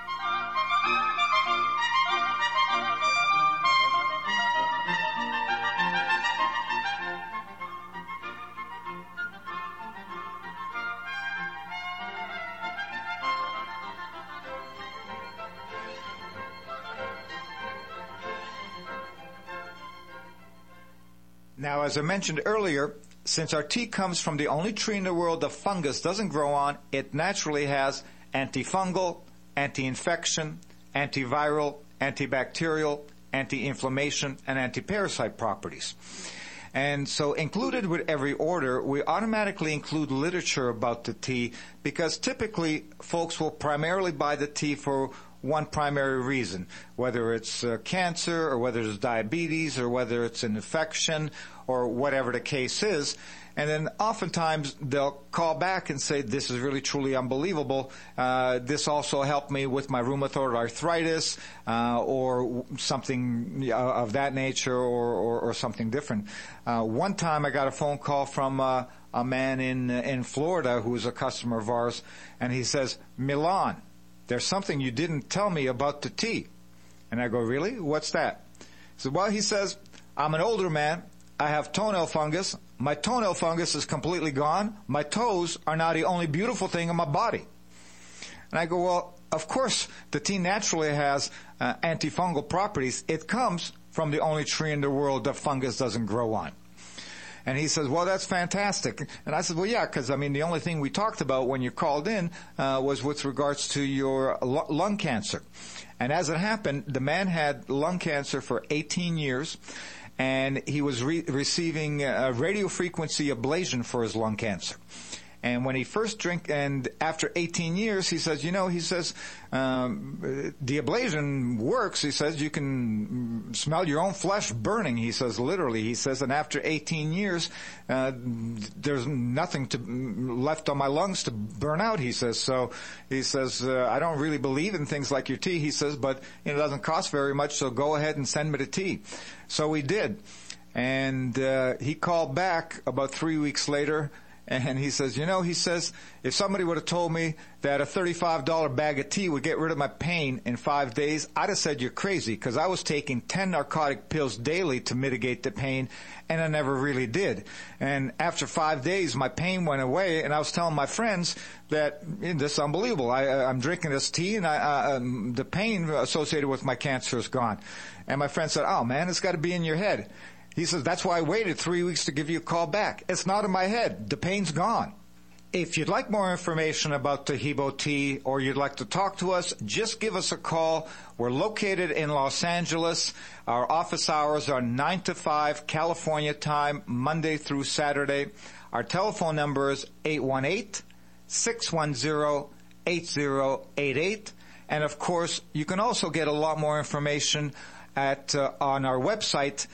Now, as I mentioned earlier, since our tea comes from the only tree in the world the fungus doesn't grow on, it naturally has antifungal, anti-infection, antiviral, antibacterial, anti-inflammation, and anti-parasite properties. And so included with every order, we automatically include literature about the tea because typically folks will primarily buy the tea for one primary reason, whether it's cancer or whether it's diabetes or whether it's an infection or whatever the case is. And then oftentimes they'll call back and say, this is really truly unbelievable. This also helped me with my rheumatoid arthritis or something of that nature or something different. One time I got a phone call from a man in Florida who was a customer of ours, and he says, Milan, there's something you didn't tell me about the tea. And I go, really? What's that? So, well, he says, I'm an older man. I have toenail fungus. My toenail fungus is completely gone. My toes are now the only beautiful thing in my body. And I go, well, of course, the tea naturally has antifungal properties. It comes from the only tree in the world that fungus doesn't grow on. And he says, well, that's fantastic. And I said, well, yeah, because, I mean, the only thing we talked about when you called in was with regards to your lung cancer. And as it happened, the man had lung cancer for 18 years, and he was receiving radiofrequency ablation for his lung cancer. And when he first drank, and after 18 years, he says, the ablation works. He says, you can smell your own flesh burning. He says, literally. He says, and after 18 years, there's nothing left on my lungs to burn out, he says. So he says, I don't really believe in things like your tea, he says, but it doesn't cost very much, so go ahead and send me the tea. So we did. And he called back about 3 weeks later, and he says, if somebody would have told me that a $35 bag of tea would get rid of my pain in 5 days, I'd have said you're crazy, because I was taking 10 narcotic pills daily to mitigate the pain, and I never really did. And after 5 days, my pain went away, and I was telling my friends that this is unbelievable. I'm drinking this tea, and the pain associated with my cancer is gone. And my friend said, oh, man, it's got to be in your head. He says, that's why I waited 3 weeks to give you a call back. It's not in my head. The pain's gone. If you'd like more information about Taheebo Tea or you'd like to talk to us, just give us a call. We're located in Los Angeles. Our office hours are 9 to 5 California time, Monday through Saturday. Our telephone number is 818-610-8088. And, of course, you can also get a lot more information on our website,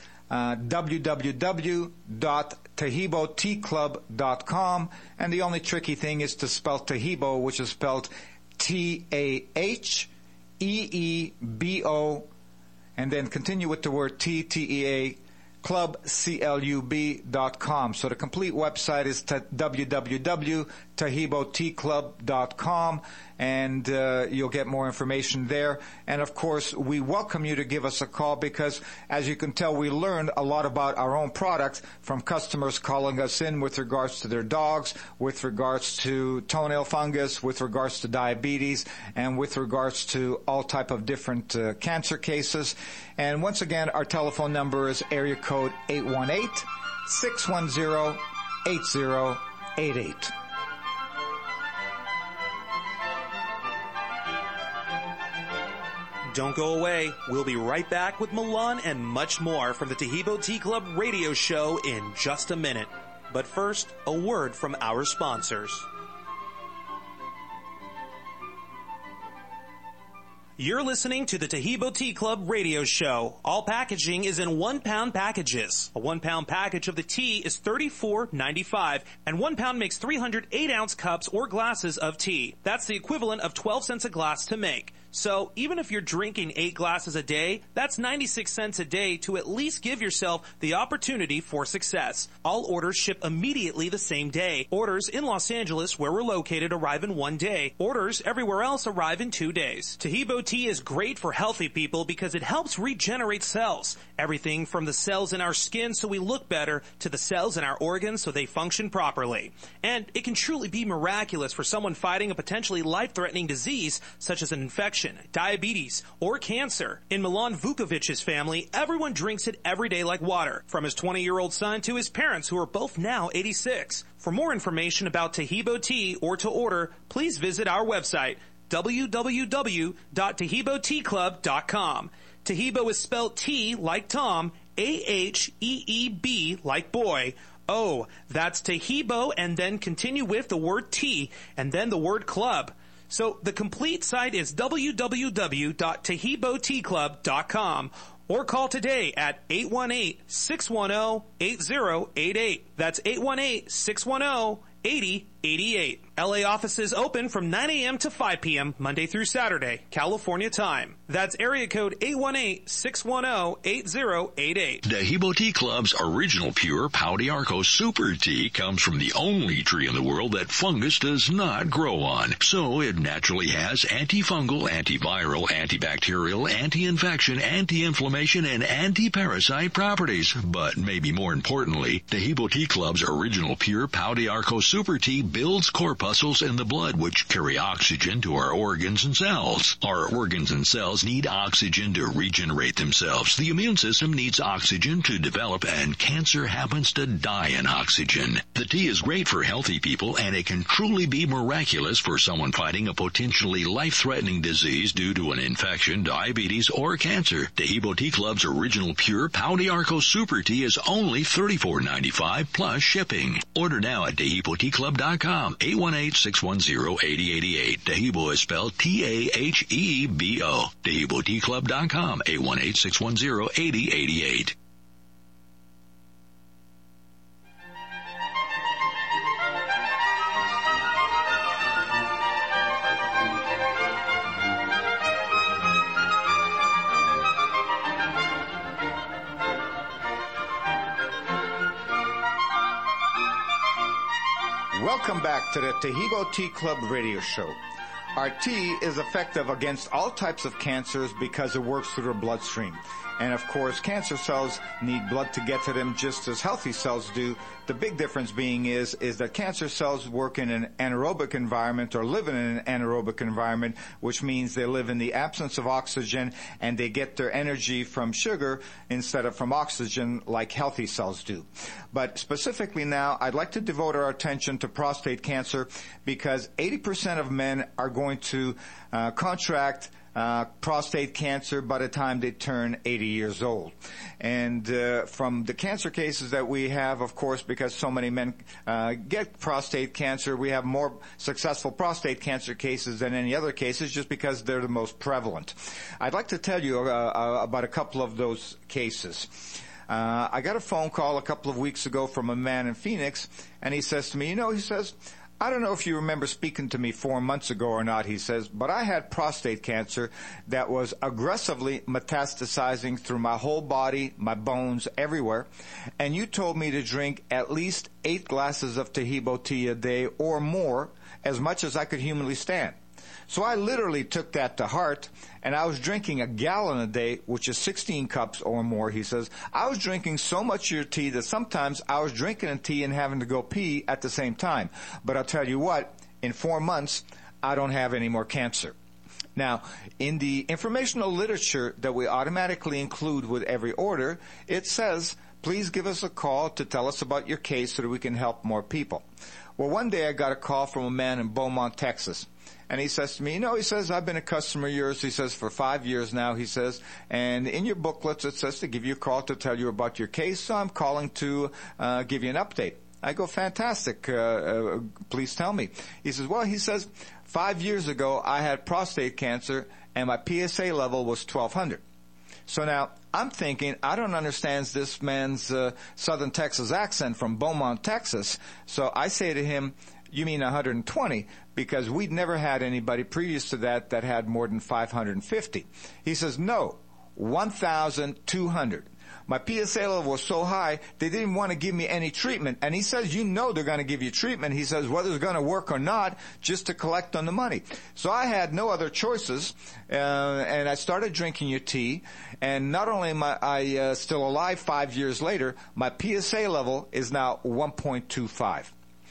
www.TaheeboTeaClub.com, and the only tricky thing is to spell Taheebo, which is spelled T-A-H-E-E-B-O, and then continue with the word T-T-E-A, clubclub.com. So the complete website is www.TaheeboTeaClub.com, and you'll get more information there. And, of course, we welcome you to give us a call because, as you can tell, we learned a lot about our own product from customers calling us in with regards to their dogs, with regards to toenail fungus, with regards to diabetes, and with regards to all type of different cancer cases. And once again, our telephone number is area code 818-610-8088. Don't go away. We'll be right back with Milan and much more from the Taheebo Tea Club radio show in just a minute. But first, a word from our sponsors. You're listening to the Taheebo Tea Club radio show. All packaging is in 1 pound packages. A 1 pound package of the tea is $34.95, and 1 pound makes 308 ounce cups or glasses of tea. That's the equivalent of 12 cents a glass to make. So even if you're drinking 8 glasses a day, that's 96 cents a day to at least give yourself the opportunity for success. All orders ship immediately the same day. Orders in Los Angeles, where we're located, arrive in 1 day. Orders everywhere else arrive in 2 days. Taheebo tea is great for healthy people because it helps regenerate cells. Everything from the cells in our skin so we look better to the cells in our organs so they function properly. And it can truly be miraculous for someone fighting a potentially life-threatening disease such as an infection, diabetes, or cancer. In Milan Vukovic's family, everyone drinks it every day like water, from his 20-year-old son to his parents, who are both now 86. For more information about Taheebo tea or to order, please visit our website, www.taheboteaclub.com. Taheebo is spelled T like Tom, A-H-E-E-B like boy. Oh, that's Taheebo, and then continue with the word tea, and then the word club. So the complete site is www.taheboteaclub.com, or call today at 818-610-8088. That's 818-610-8088. LA offices open from 9 a.m. to 5 p.m. Monday through Saturday, California time. That's area code 818-610-8088. Taheebo Tea Club's original pure Pau d'Arco Super Tea comes from the only tree in the world that fungus does not grow on. So it naturally has antifungal, antiviral, antibacterial, anti-infection, anti-inflammation, and anti-parasite properties. But maybe more importantly, Taheebo Tea Club's original pure Pau d'Arco Super Tea builds corpuscles in the blood which carry oxygen to our organs and cells. Our organs and cells need oxygen to regenerate themselves. The immune system needs oxygen to develop, and cancer happens to die in oxygen. The tea is great for healthy people, and it can truly be miraculous for someone fighting a potentially life-threatening disease due to an infection, diabetes, or cancer. Taheebo Tea Club's original pure Pau d'Arco Super Tea is only $34.95 plus shipping. Order now at TaheeboTeaClub.com. 818-610-8088. Taheebo is spelled T-A-H-E-B-O. TaheeboTeaClub.com. 818-610-8088. Welcome back to the Taheebo Tea Club radio show. Our tea is effective against all types of cancers because it works through the bloodstream. And of course, cancer cells need blood to get to them just as healthy cells do. The big difference being is that cancer cells work in an anaerobic environment, or live in an anaerobic environment, which means they live in the absence of oxygen, and they get their energy from sugar instead of from oxygen like healthy cells do. But specifically now, I'd like to devote our attention to prostate cancer because 80% of men are going to contract prostate cancer by the time they turn 80 years old. And from the cancer cases that we have, of course, because so many men get prostate cancer, we have more successful prostate cancer cases than any other cases just because they're the most prevalent. I'd like to tell you about a couple of those cases. I got a phone call a couple of weeks ago from a man in Phoenix, and he says to me, I don't know if you remember speaking to me 4 months ago or not, he says, but I had prostate cancer that was aggressively metastasizing through my whole body, my bones, everywhere. And you told me to drink at least 8 glasses of Taheebo tea a day or more, as much as I could humanly stand. So I literally took that to heart, and I was drinking a gallon a day, which is 16 cups or more, he says. I was drinking so much of your tea that sometimes I was drinking a tea and having to go pee at the same time. But I'll tell you what, in 4 months, I don't have any more cancer. Now, in the informational literature that we automatically include with every order, it says, please give us a call to tell us about your case so that we can help more people. Well, one day I got a call from a man in Beaumont, Texas. And he says to me, he says, I've been a customer of yours, he says, for 5 years now, he says, and in your booklets it says to give you a call to tell you about your case, so I'm calling to give you an update. I go, fantastic. Please tell me. He says, well, 5 years ago I had prostate cancer and my PSA level was 1200. So now I'm thinking, I don't understand this man's Southern Texas accent from Beaumont, Texas. So I say to him, you mean 120? Because we'd never had anybody previous to that had more than 550. He says, no, 1,200. My PSA level was so high, they didn't want to give me any treatment. And he says, they're going to give you treatment. He says, whether it's going to work or not, just to collect on the money. So I had no other choices, and I started drinking your tea. And not only am I still alive 5 years later, my PSA level is now 1.25.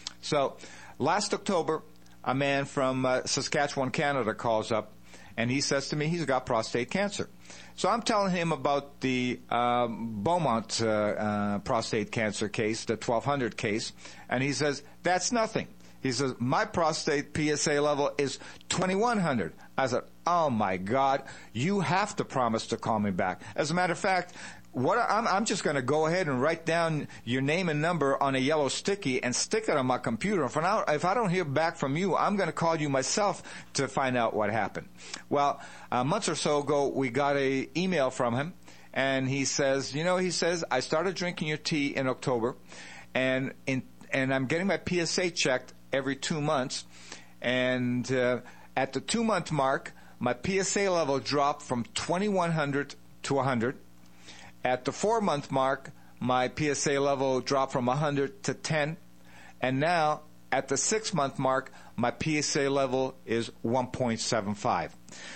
So last October, a man from Saskatchewan, Canada calls up, and he says to me he's got prostate cancer. So I'm telling him about the Beaumont prostate cancer case, the 1200 case, and he says, that's nothing. He says, my prostate PSA level is 2100. I said, oh my God, you have to promise to call me back. As a matter of fact, I'm just going to go ahead and write down your name and number on a yellow sticky and stick it on my computer. For now, if I don't hear back from you, I'm going to call you myself to find out what happened. Well, a month or so ago, we got an email from him, and he says, I started drinking your tea in October, and I'm getting my PSA checked every 2 months, and at the 2-month mark, my PSA level dropped from 2100 to 100. At the 4-month mark, my PSA level dropped from 100 to 10. And now, at the 6-month mark, my PSA level is 1.75.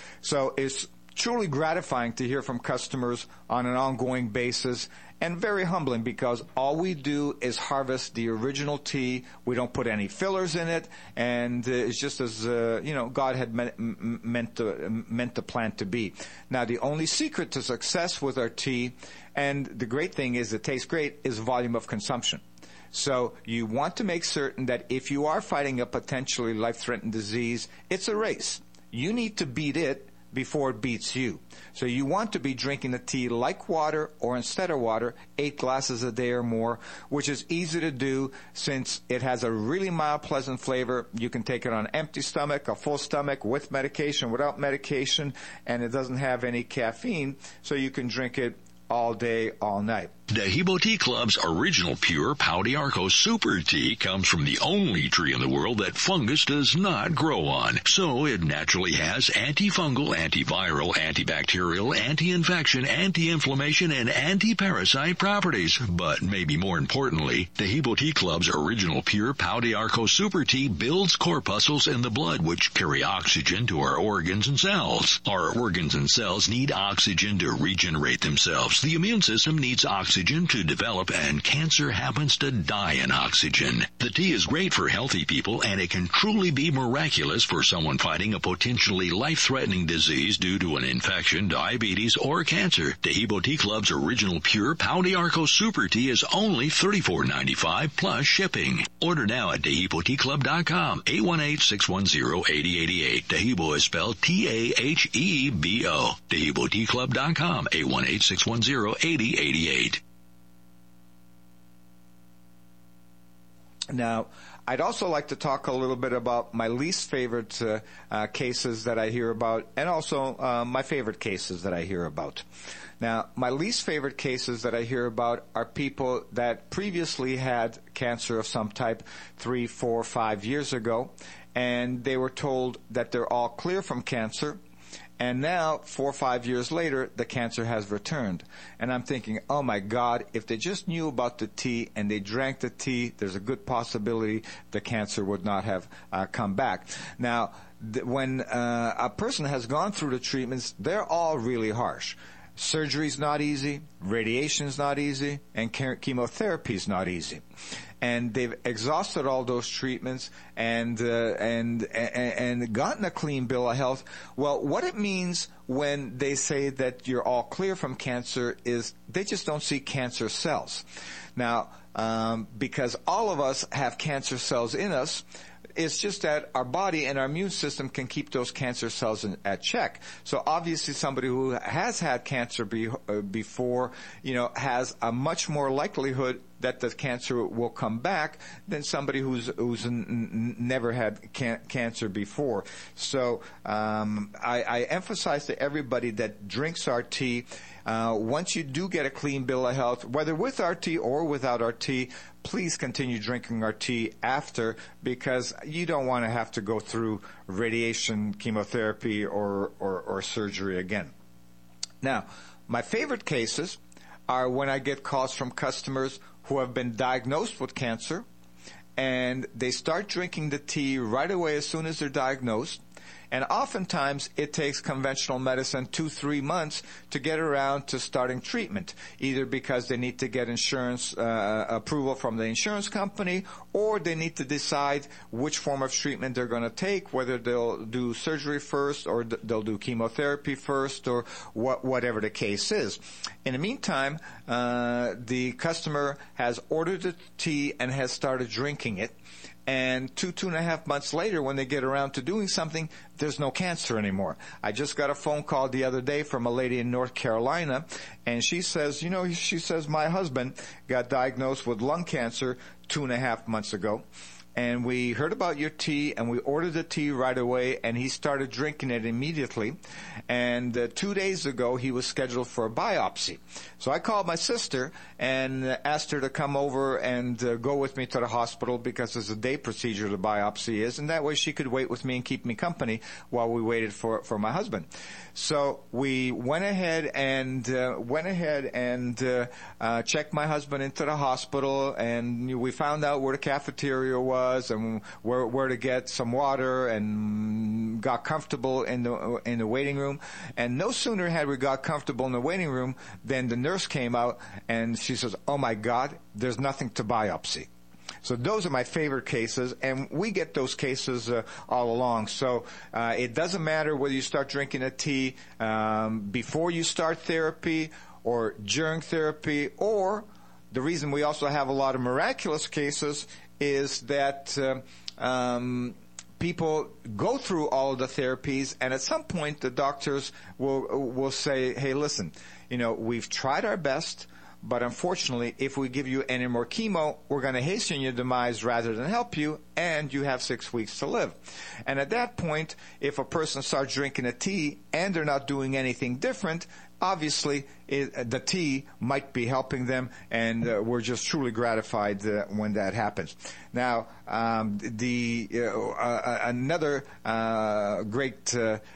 So it's truly gratifying to hear from customers on an ongoing basis, and very humbling because all we do is harvest the original tea. We don't put any fillers in it, and it's just as God had meant the plant to be. Now, the only secret to success with our tea, and the great thing is it tastes great, is volume of consumption. So you want to make certain that if you are fighting a potentially life-threatening disease, it's a race. You need to beat it before it beats you. So you want to be drinking the tea like water, or instead of water, 8 glasses a day or more, which is easy to do since it has a really mild, pleasant flavor. You can take it on an empty stomach, a full stomach, with medication, without medication, and it doesn't have any caffeine, so you can drink it all day, all night. Dehibo Tea Club's original pure Pau d'Arco Super Tea comes from the only tree in the world that fungus does not grow on. So it naturally has antifungal, antiviral, antibacterial, anti-infection, anti-inflammation, and anti-parasite properties. But maybe more importantly, Dehibo Tea Club's original pure Pau d'Arco Super Tea builds corpuscles in the blood which carry oxygen to our organs and cells. Our organs and cells need oxygen to regenerate themselves. The immune system needs oxygen to develop, and cancer happens to die in oxygen. The tea is great for healthy people, and it can truly be miraculous for someone fighting a potentially life-threatening disease due to an infection, diabetes, or cancer. Dehibo Tea Club's original pure Pau d'Arco Super Tea is only $34.95 plus shipping. Order now at DehiboTeaClub.com, 818-610-8088. Dehibo is spelled T-A-H-E-B-O. DehiboTeaClub.com, 818-610-8088. Now, I'd also like to talk a little bit about my least favorite cases that I hear about, and also my favorite cases that I hear about. Now, my least favorite cases that I hear about are people that previously had cancer of some type 3, 4, 5 years ago, and they were told that they're all clear from cancer. And now, 4 or 5 years later, the cancer has returned. And I'm thinking, oh my God, if they just knew about the tea and they drank the tea, there's a good possibility the cancer would not have come back. Now, when a person has gone through the treatments, they're all really harsh. Surgery's not easy, radiation's not easy, and chemotherapy's not easy. And they've exhausted all those treatments and gotten a clean bill of health. Well, what it means when they say that you're all clear from cancer is they just don't see cancer cells. Now, because all of us have cancer cells in us, it's just that our body and our immune system can keep those cancer cells at check. So obviously somebody who has had cancer before, has a much more likelihood that the cancer will come back than somebody who's never had cancer before. So I emphasize to everybody that drinks our tea, once you do get a clean bill of health, whether with our tea or without our tea, please continue drinking our tea after, because you don't want to have to go through radiation, chemotherapy, or surgery again. Now, my favorite cases are when I get calls from customers who have been diagnosed with cancer, and they start drinking the tea right away as soon as they're diagnosed. And oftentimes, it takes conventional medicine 2-3 months to get around to starting treatment, either because they need to get insurance approval from the insurance company, or they need to decide which form of treatment they're going to take, whether they'll do surgery first or they'll do chemotherapy first, or whatever the case is. In the meantime, the customer has ordered the tea and has started drinking it. And 2.5 months later, when they get around to doing something, there's no cancer anymore. I just got a phone call the other day from a lady in North Carolina, and she says, my husband got diagnosed with lung cancer 2.5 months ago. And we heard about your tea, and we ordered the tea right away, and he started drinking it immediately. And 2 days ago, he was scheduled for a biopsy. So I called my sister and asked her to come over and go with me to the hospital, because it's a day procedure, the biopsy is, and that way she could wait with me and keep me company while we waited for my husband. So we went ahead and checked my husband into the hospital, and we found out where the cafeteria was and where to get some water, and got comfortable in the waiting room. And no sooner had we got comfortable in the waiting room than the nurse came out and she says, "Oh my God, there's nothing to biopsy." So those are my favorite cases, and we get those cases all along. So it doesn't matter whether you start drinking a tea before you start therapy or during therapy, or the reason we also have a lot of miraculous cases is that people go through all of the therapies, and at some point the doctors will say, "Hey, listen, we've tried our best, but unfortunately, if we give you any more chemo, we're going to hasten your demise rather than help you, and you have 6 weeks to live." And at that point, if a person starts drinking a tea and they're not doing anything different, obviously the tea might be helping them, and we're just truly gratified when that happens. Now, another great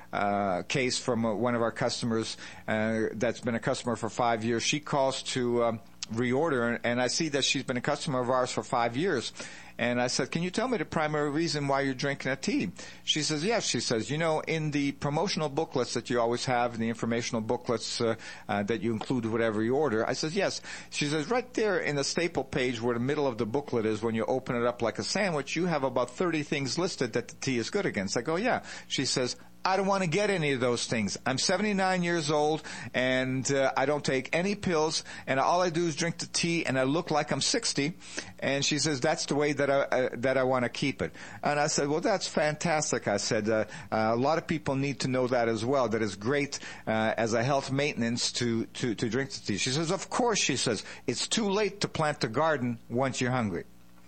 case from one of our customers that's been a customer for 5 years. She calls to reorder, and I see that she's been a customer of ours for 5 years. And I said, "Can you tell me the primary reason why you're drinking a tea?" She says, "Yes." She says, in the promotional booklets that you always have, the informational booklets that you include whatever you order. I says, "Yes." She says, "Right there in the staple page where the middle of the booklet is, when you open it up like a sandwich, you have about 30 things listed that the tea is good against." I go, "Yeah." She says, "I don't want to get any of those things. I'm 79 years old, and I don't take any pills, and all I do is drink the tea, and I look like I'm 60. And she says, "That's the way that I want to keep it." And I said, "Well, that's fantastic." I said, "A lot of people need to know that as well, that it's great as a health maintenance to drink the tea." She says, "Of course," she says, "it's too late to plant a garden once you're hungry."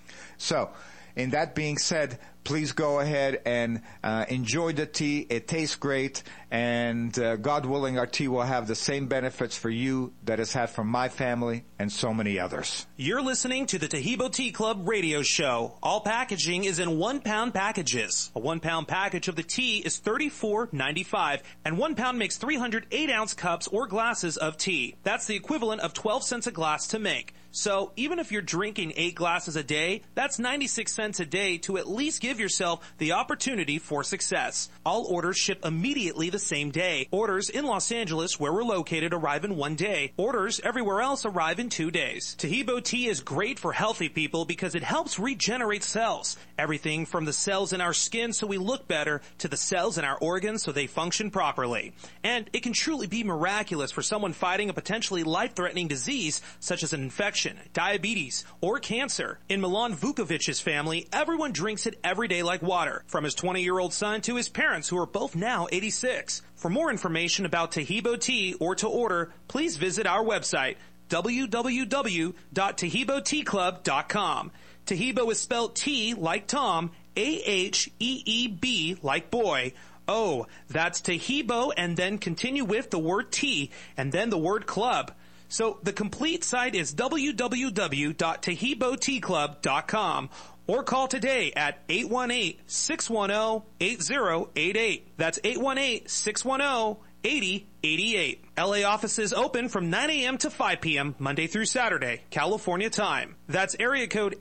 So, in that being said, please go ahead and enjoy the tea. It tastes great, and God willing, our tea will have the same benefits for you that it's had for my family and so many others. You're listening to the Taheebo Tea Club radio show. All packaging is in 1 pound packages. A 1 pound package of the tea is $34.95, and 1 pound makes 308 ounce cups or glasses of tea. That's the equivalent of 12 cents a glass to make. So even if you're drinking 8 glasses a day, that's 96 cents a day to at least give yourself the opportunity for success. All orders ship immediately the same day. Orders in Los Angeles, where we're located, arrive in 1 day. Orders everywhere else arrive in 2 days. Taheebo tea is great for healthy people because it helps regenerate cells. Everything from the cells in our skin so we look better to the cells in our organs so they function properly. And it can truly be miraculous for someone fighting a potentially life-threatening disease such as an infection, diabetes, or cancer. In Milan Vukovic's family, everyone drinks it every day like water, from his 20-year-old son to his parents, who are both now 86. For more information about Taheebo tea or to order, please visit our website, www.TaheeboTeaClub.com. Taheebo is spelled T like Tom, A-H-E-E-B like boy. Oh, that's Taheebo, and then continue with the word T, and then the word club. So the complete site is www.TaheeboTeaClub.com, or call today at 818-610-8088. That's 818-610-8088. LA offices open from 9 a.m. to 5 p.m. Monday through Saturday, California time. That's area code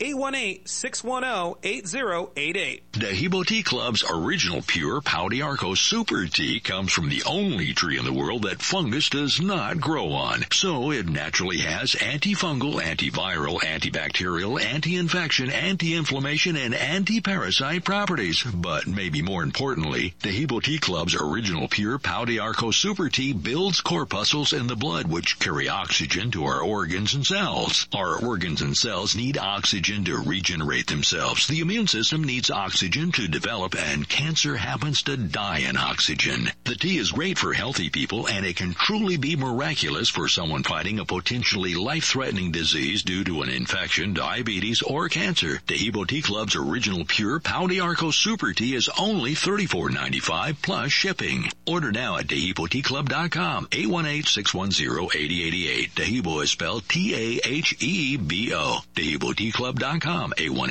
818-610-8088. Taheebo Tea Club's original pure Pau d'Arco Super Tea comes from the only tree in the world that fungus does not grow on. So it naturally has antifungal, antiviral, antibacterial, anti-infection, anti-inflammation, and anti-parasite properties. But maybe more importantly, Taheebo Tea Club's original pure Pau d'Arco Super Tea builds corpuscles in the blood which carry oxygen to our organs and cells. Our organs and cells need oxygen to regenerate themselves. The immune system needs oxygen to develop, and cancer happens to die in oxygen. The tea is great for healthy people, and it can truly be miraculous for someone fighting a potentially life-threatening disease due to an infection, diabetes, or cancer. Taheebo Tea Club's original pure Pau d'Arco Super Tea is only $34.95 plus shipping. Order now at TaheeboTeaClub.com. 818-610-8088. Taheebo is spelled T-A-H-E-B-O. TaheeboTeaClub.com.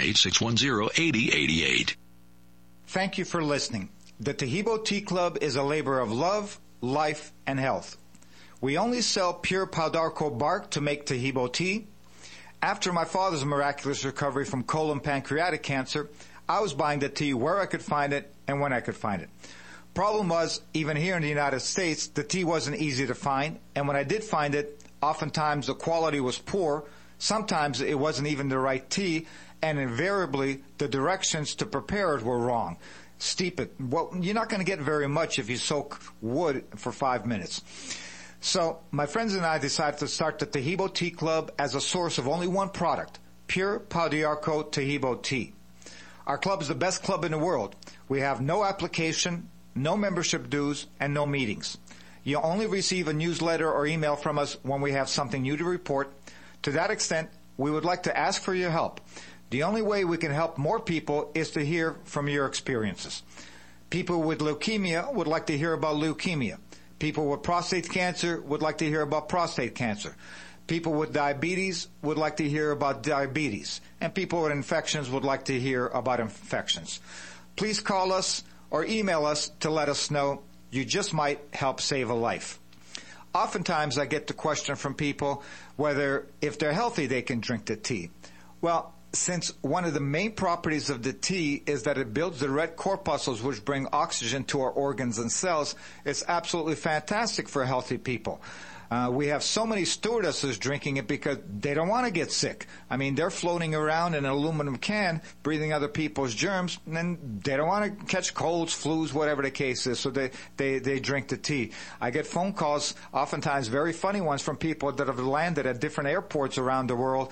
818-610-8088. Thank you for listening. The Taheebo Tea Club is a labor of love, life, and health. We only sell pure Pau d'Arco bark to make Taheebo tea. After my father's miraculous recovery from colon pancreatic cancer, I was buying the tea where I could find it and when I could find it. Problem was, even here in the United States, the tea wasn't easy to find, and when I did find it, oftentimes the quality was poor, sometimes it wasn't even the right tea, and invariably the directions to prepare it were wrong. Steep it. Well, you're not going to get very much if you soak wood for 5 minutes. So my friends and I decided to start the Taheebo Tea Club as a source of only one product, pure Pau d'Arco Taheebo tea. Our club is the best club in the world. We have no application, no membership dues, and no meetings. You only receive a newsletter or email from us when we have something new to report. To that extent, we would like to ask for your help. The only way we can help more people is to hear from your experiences. People with leukemia would like to hear about leukemia. People with prostate cancer would like to hear about prostate cancer. People with diabetes would like to hear about diabetes. And people with infections would like to hear about infections. Please call us or email us to let us know. You just might help save a life. Oftentimes I get the question from people whether if they're healthy they can drink the tea. Well, since one of the main properties of the tea is that it builds the red corpuscles which bring oxygen to our organs and cells, it's absolutely fantastic for healthy people. We have so many stewardesses drinking it because they don't want to get sick. I mean, they're floating around in an aluminum can, breathing other people's germs, and then they don't want to catch colds, flus, whatever the case is, so they drink the tea. I get phone calls, oftentimes very funny ones, from people that have landed at different airports around the world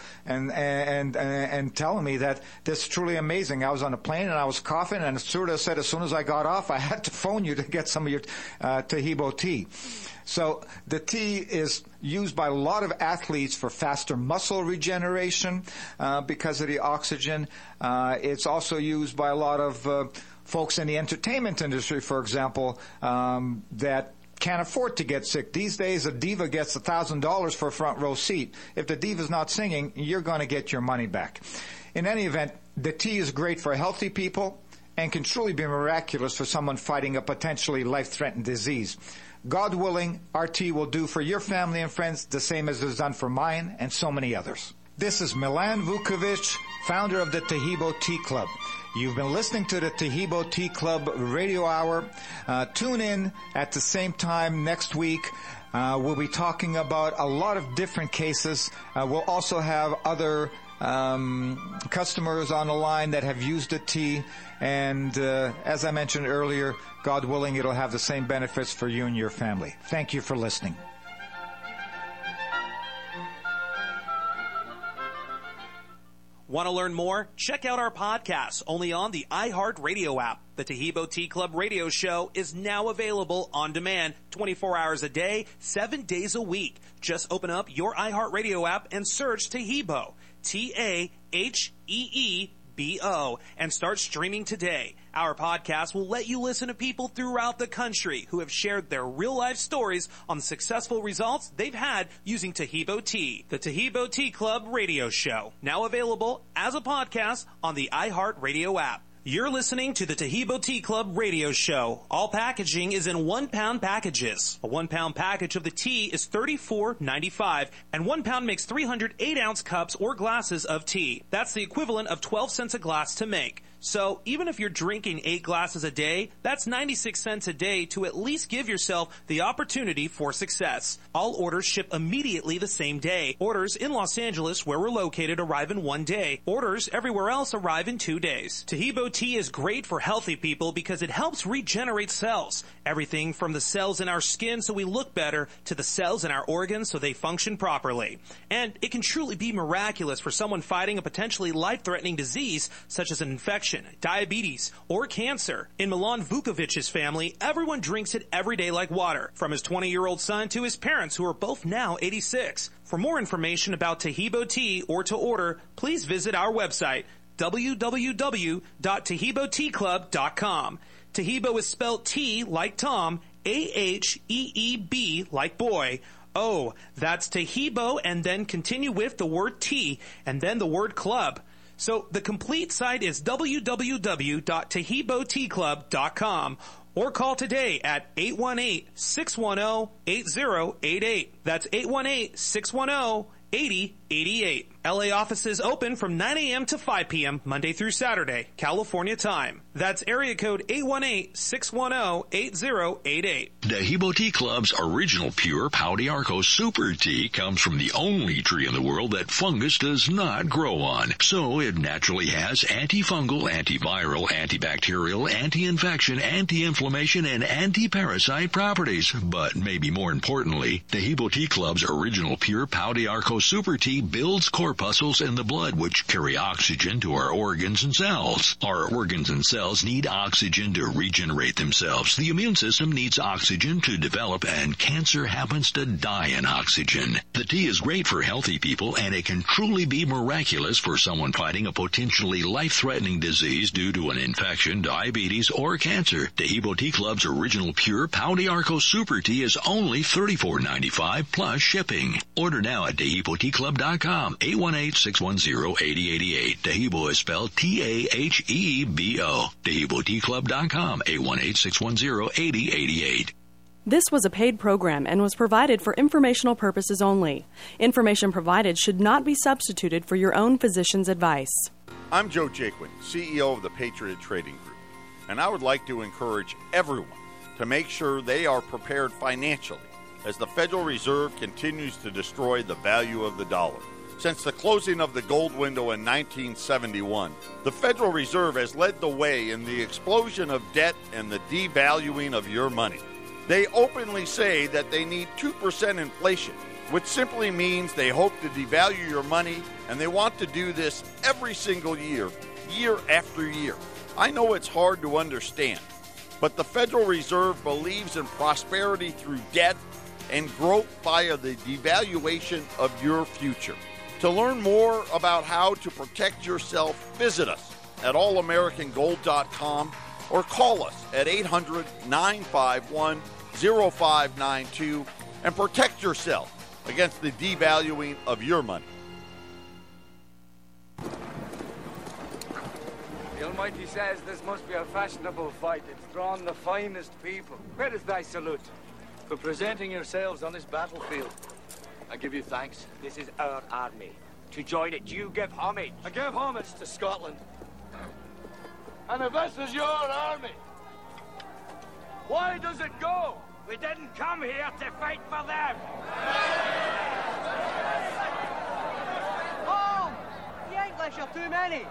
and telling me that this is truly amazing. I was on a plane and I was coughing, and the stewardess said as soon as I got off, I had to phone you to get some of your Taheebo tea. So the tea is used by a lot of athletes for faster muscle regeneration because of the oxygen. It's also used by a lot of folks in the entertainment industry, for example, that can't afford to get sick. These days, a diva gets $1,000 for a front row seat. If the diva's not singing, you're going to get your money back. In any event, the tea is great for healthy people and can truly be miraculous for someone fighting a potentially life-threatening disease. God willing, our tea will do for your family and friends the same as it's done for mine and so many others. This is Milan Vukovic, founder of the Taheebo Tea Club. You've been listening to the Taheebo Tea Club radio hour. Tune in at the same time next week. We'll be talking about a lot of different cases. We'll also have other customers on the line that have used the tea. And as I mentioned earlier, God willing, it'll have the same benefits for you and your family. Thank you for listening. Want to learn more? Check out our podcast only on the iHeartRadio app. The Taheebo Tea Club radio show is now available on demand 24 hours a day, 7 days a week. Just open up your iHeartRadio app and search Taheebo, Taheebo, and start streaming today. Our podcast will let you listen to people throughout the country who have shared their real-life stories on the successful results they've had using Taheebo Tea. The Taheebo Tea Club radio show, now available as a podcast on the iHeartRadio app. You're listening to the Taheebo Tea Club radio show. All packaging is in 1-pound packages. A 1-pound package of the tea is $34.95, and 1 pound makes 300 8-ounce cups or glasses of tea. That's the equivalent of 12 cents a glass to make. So even if you're drinking 8 glasses a day, that's 96 cents a day to at least give yourself the opportunity for success. All orders ship immediately the same day. Orders in Los Angeles, where we're located, arrive in 1 day. Orders everywhere else arrive in 2 days. Taheebo tea is great for healthy people because it helps regenerate cells. Everything from the cells in our skin so we look better to the cells in our organs so they function properly. And it can truly be miraculous for someone fighting a potentially life-threatening disease such as an infection, diabetes, or cancer. In Milan Vukovic's family, everyone drinks it every day like water, from his 20-year-old son to his parents, who are both now 86. For more information about Taheebo tea or to order, please visit our website, www.taheeboteaclub.com. Taheebo is spelled T like Tom, A-H-E-E-B like boy. Oh, that's Taheebo, and then continue with the word tea, and then the word club. So the complete site is www.taheeboteaclub.com, or call today at 818-610-8088. That's 818-610-8088. LA offices open from 9 a.m. to 5 p.m. Monday through Saturday, California time. That's area code 818-610-8088. Taheebo Tea Club's original pure Pau d'Arco Super Tea comes from the only tree in the world that fungus does not grow on. So it naturally has antifungal, antiviral, antibacterial, anti-infection, anti-inflammation, and anti-parasite properties. But maybe more importantly, Taheebo Tea Club's original pure Pau d'Arco Super Tea builds corpuscles in the blood which carry oxygen to our organs and cells. Our organs and cells need oxygen to regenerate themselves. The immune system needs oxygen to develop, and cancer happens to die in oxygen. The tea is great for healthy people, and it can truly be miraculous for someone fighting a potentially life-threatening disease due to an infection, diabetes, or cancer. Taheebo Tea Club's original pure Pau d'Arco Super Tea is only $34.95 plus shipping. Order now at TaheeboTeaClub.com. 818-610-8088. Taheebo is spelled T-A-H-E-B-O. TaheeboTeaClub.com. 818-610-8088. This was a paid program and was provided for informational purposes only. Information provided should not be substituted for your own physician's advice. I'm Joe Jaquin, CEO of the Patriot Trading Group, and I would like to encourage everyone to make sure they are prepared financially as the Federal Reserve continues to destroy the value of the dollar. Since the closing of the gold window in 1971, the Federal Reserve has led the way in the explosion of debt and the devaluing of your money. They openly say that they need 2% inflation, which simply means they hope to devalue your money, and they want to do this every single year, year after year. I know it's hard to understand, but the Federal Reserve believes in prosperity through debt and growth via the devaluation of your future. To learn more about how to protect yourself, visit us at allamericangold.com or call us at 800-951-0592 and protect yourself against the devaluing of your money. The Almighty says this must be a fashionable fight. It's drawn the finest people. Where is thy salute? For presenting yourselves on this battlefield. I give you thanks. This is our army. To join it, you give homage. I give homage to Scotland. And if this is your army, why does it go? We didn't come here to fight for them. Home! The English are too many.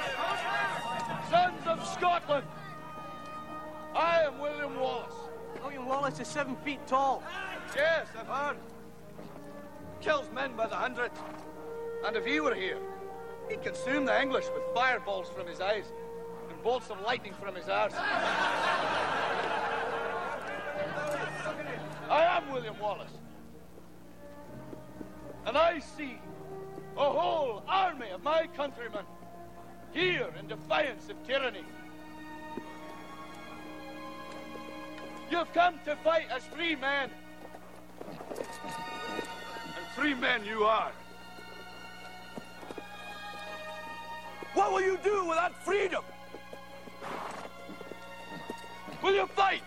Sons of Scotland, I am William Wallace. William Wallace is 7 feet tall. Yes, I've heard. Kills men by the hundred. And if he were here, he'd consume the English with fireballs from his eyes and bolts of lightning from his arse. I am William Wallace. And I see a whole army of my countrymen here in defiance of tyranny. You've come to fight as free men. And free men you are. What will you do with that freedom? Will you fight?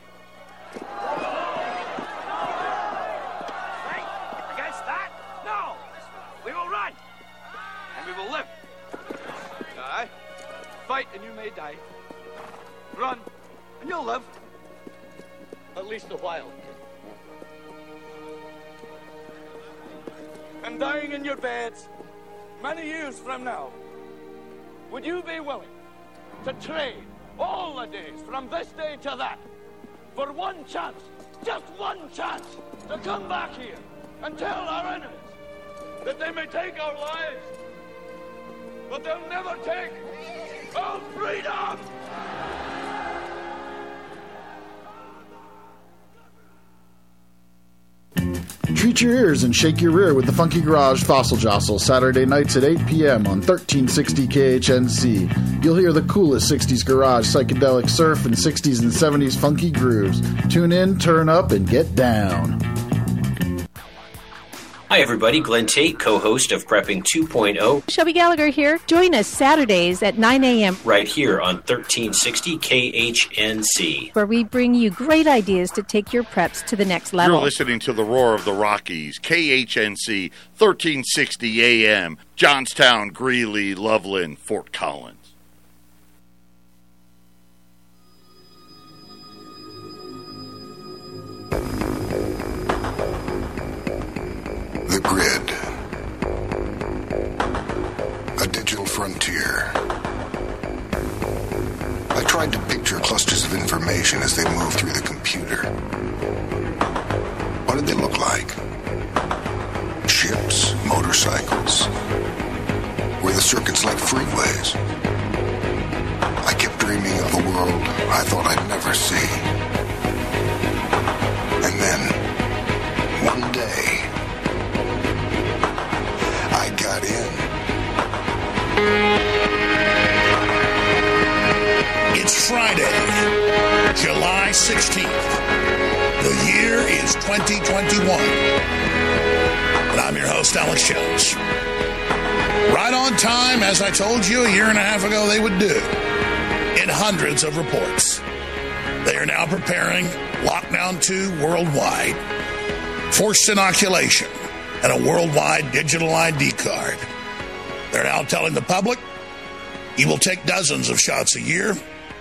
Fight against that? No! We will run. And we will live. Aye. Fight and you may die. Run and you'll live. At least a while. And dying in your beds many years from now, would you be willing to trade all the days from this day to that for one chance, just one chance, to come back here and tell our enemies that they may take our lives, but they'll never take our freedom? Treat your ears and shake your rear with the Funky Garage Fossil Jostle, Saturday nights at 8 p.m. on 1360 KHNC. You'll hear the coolest 60s garage, psychedelic surf, and 60s and 70s funky grooves. Tune in, turn up, and get down. Hi, everybody. Glenn Tate, co-host of Prepping 2.0. Shelby Gallagher here. Join us Saturdays at 9 a.m. right here on 1360 KHNC, where we bring you great ideas to take your preps to the next level. You're listening to the Roar of the Rockies, KHNC, 1360 AM, Johnstown, Greeley, Loveland, Fort Collins. The Grid, a digital frontier. I tried to picture clusters of information as they move through the computer. What did they look like? Ships, motorcycles? Were the circuits like freeways? I kept dreaming of a world I thought I'd never see. And then, one day, I got in. It's Friday, July 16th. The year is 2021. And I'm your host, Alex Jones. Right on time, as I told you a year and a half ago they would do, in hundreds of reports. They are now preparing Lockdown 2 worldwide, forced inoculation, and a worldwide digital ID card. They're now telling the public, you will take dozens of shots a year,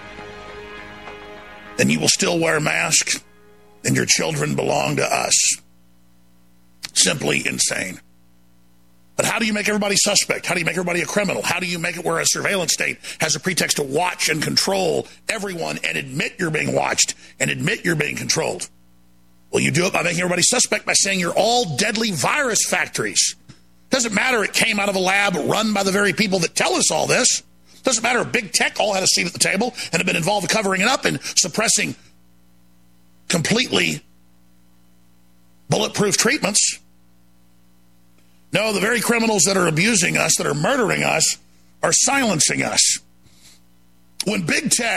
and you will still wear masks, and your children belong to us. Simply insane. But how do you make everybody suspect? How do you make everybody a criminal? How do you make it where a surveillance state has a pretext to watch and control everyone and admit you're being watched and admit you're being controlled? Well, you do it by making everybody suspect by saying you're all deadly virus factories. Doesn't matter it came out of a lab run by the very people that tell us all this. Doesn't matter if big tech all had a seat at the table and have been involved in covering it up and suppressing completely bulletproof treatments. No, the very criminals that are abusing us, that are murdering us, are silencing us. When big tech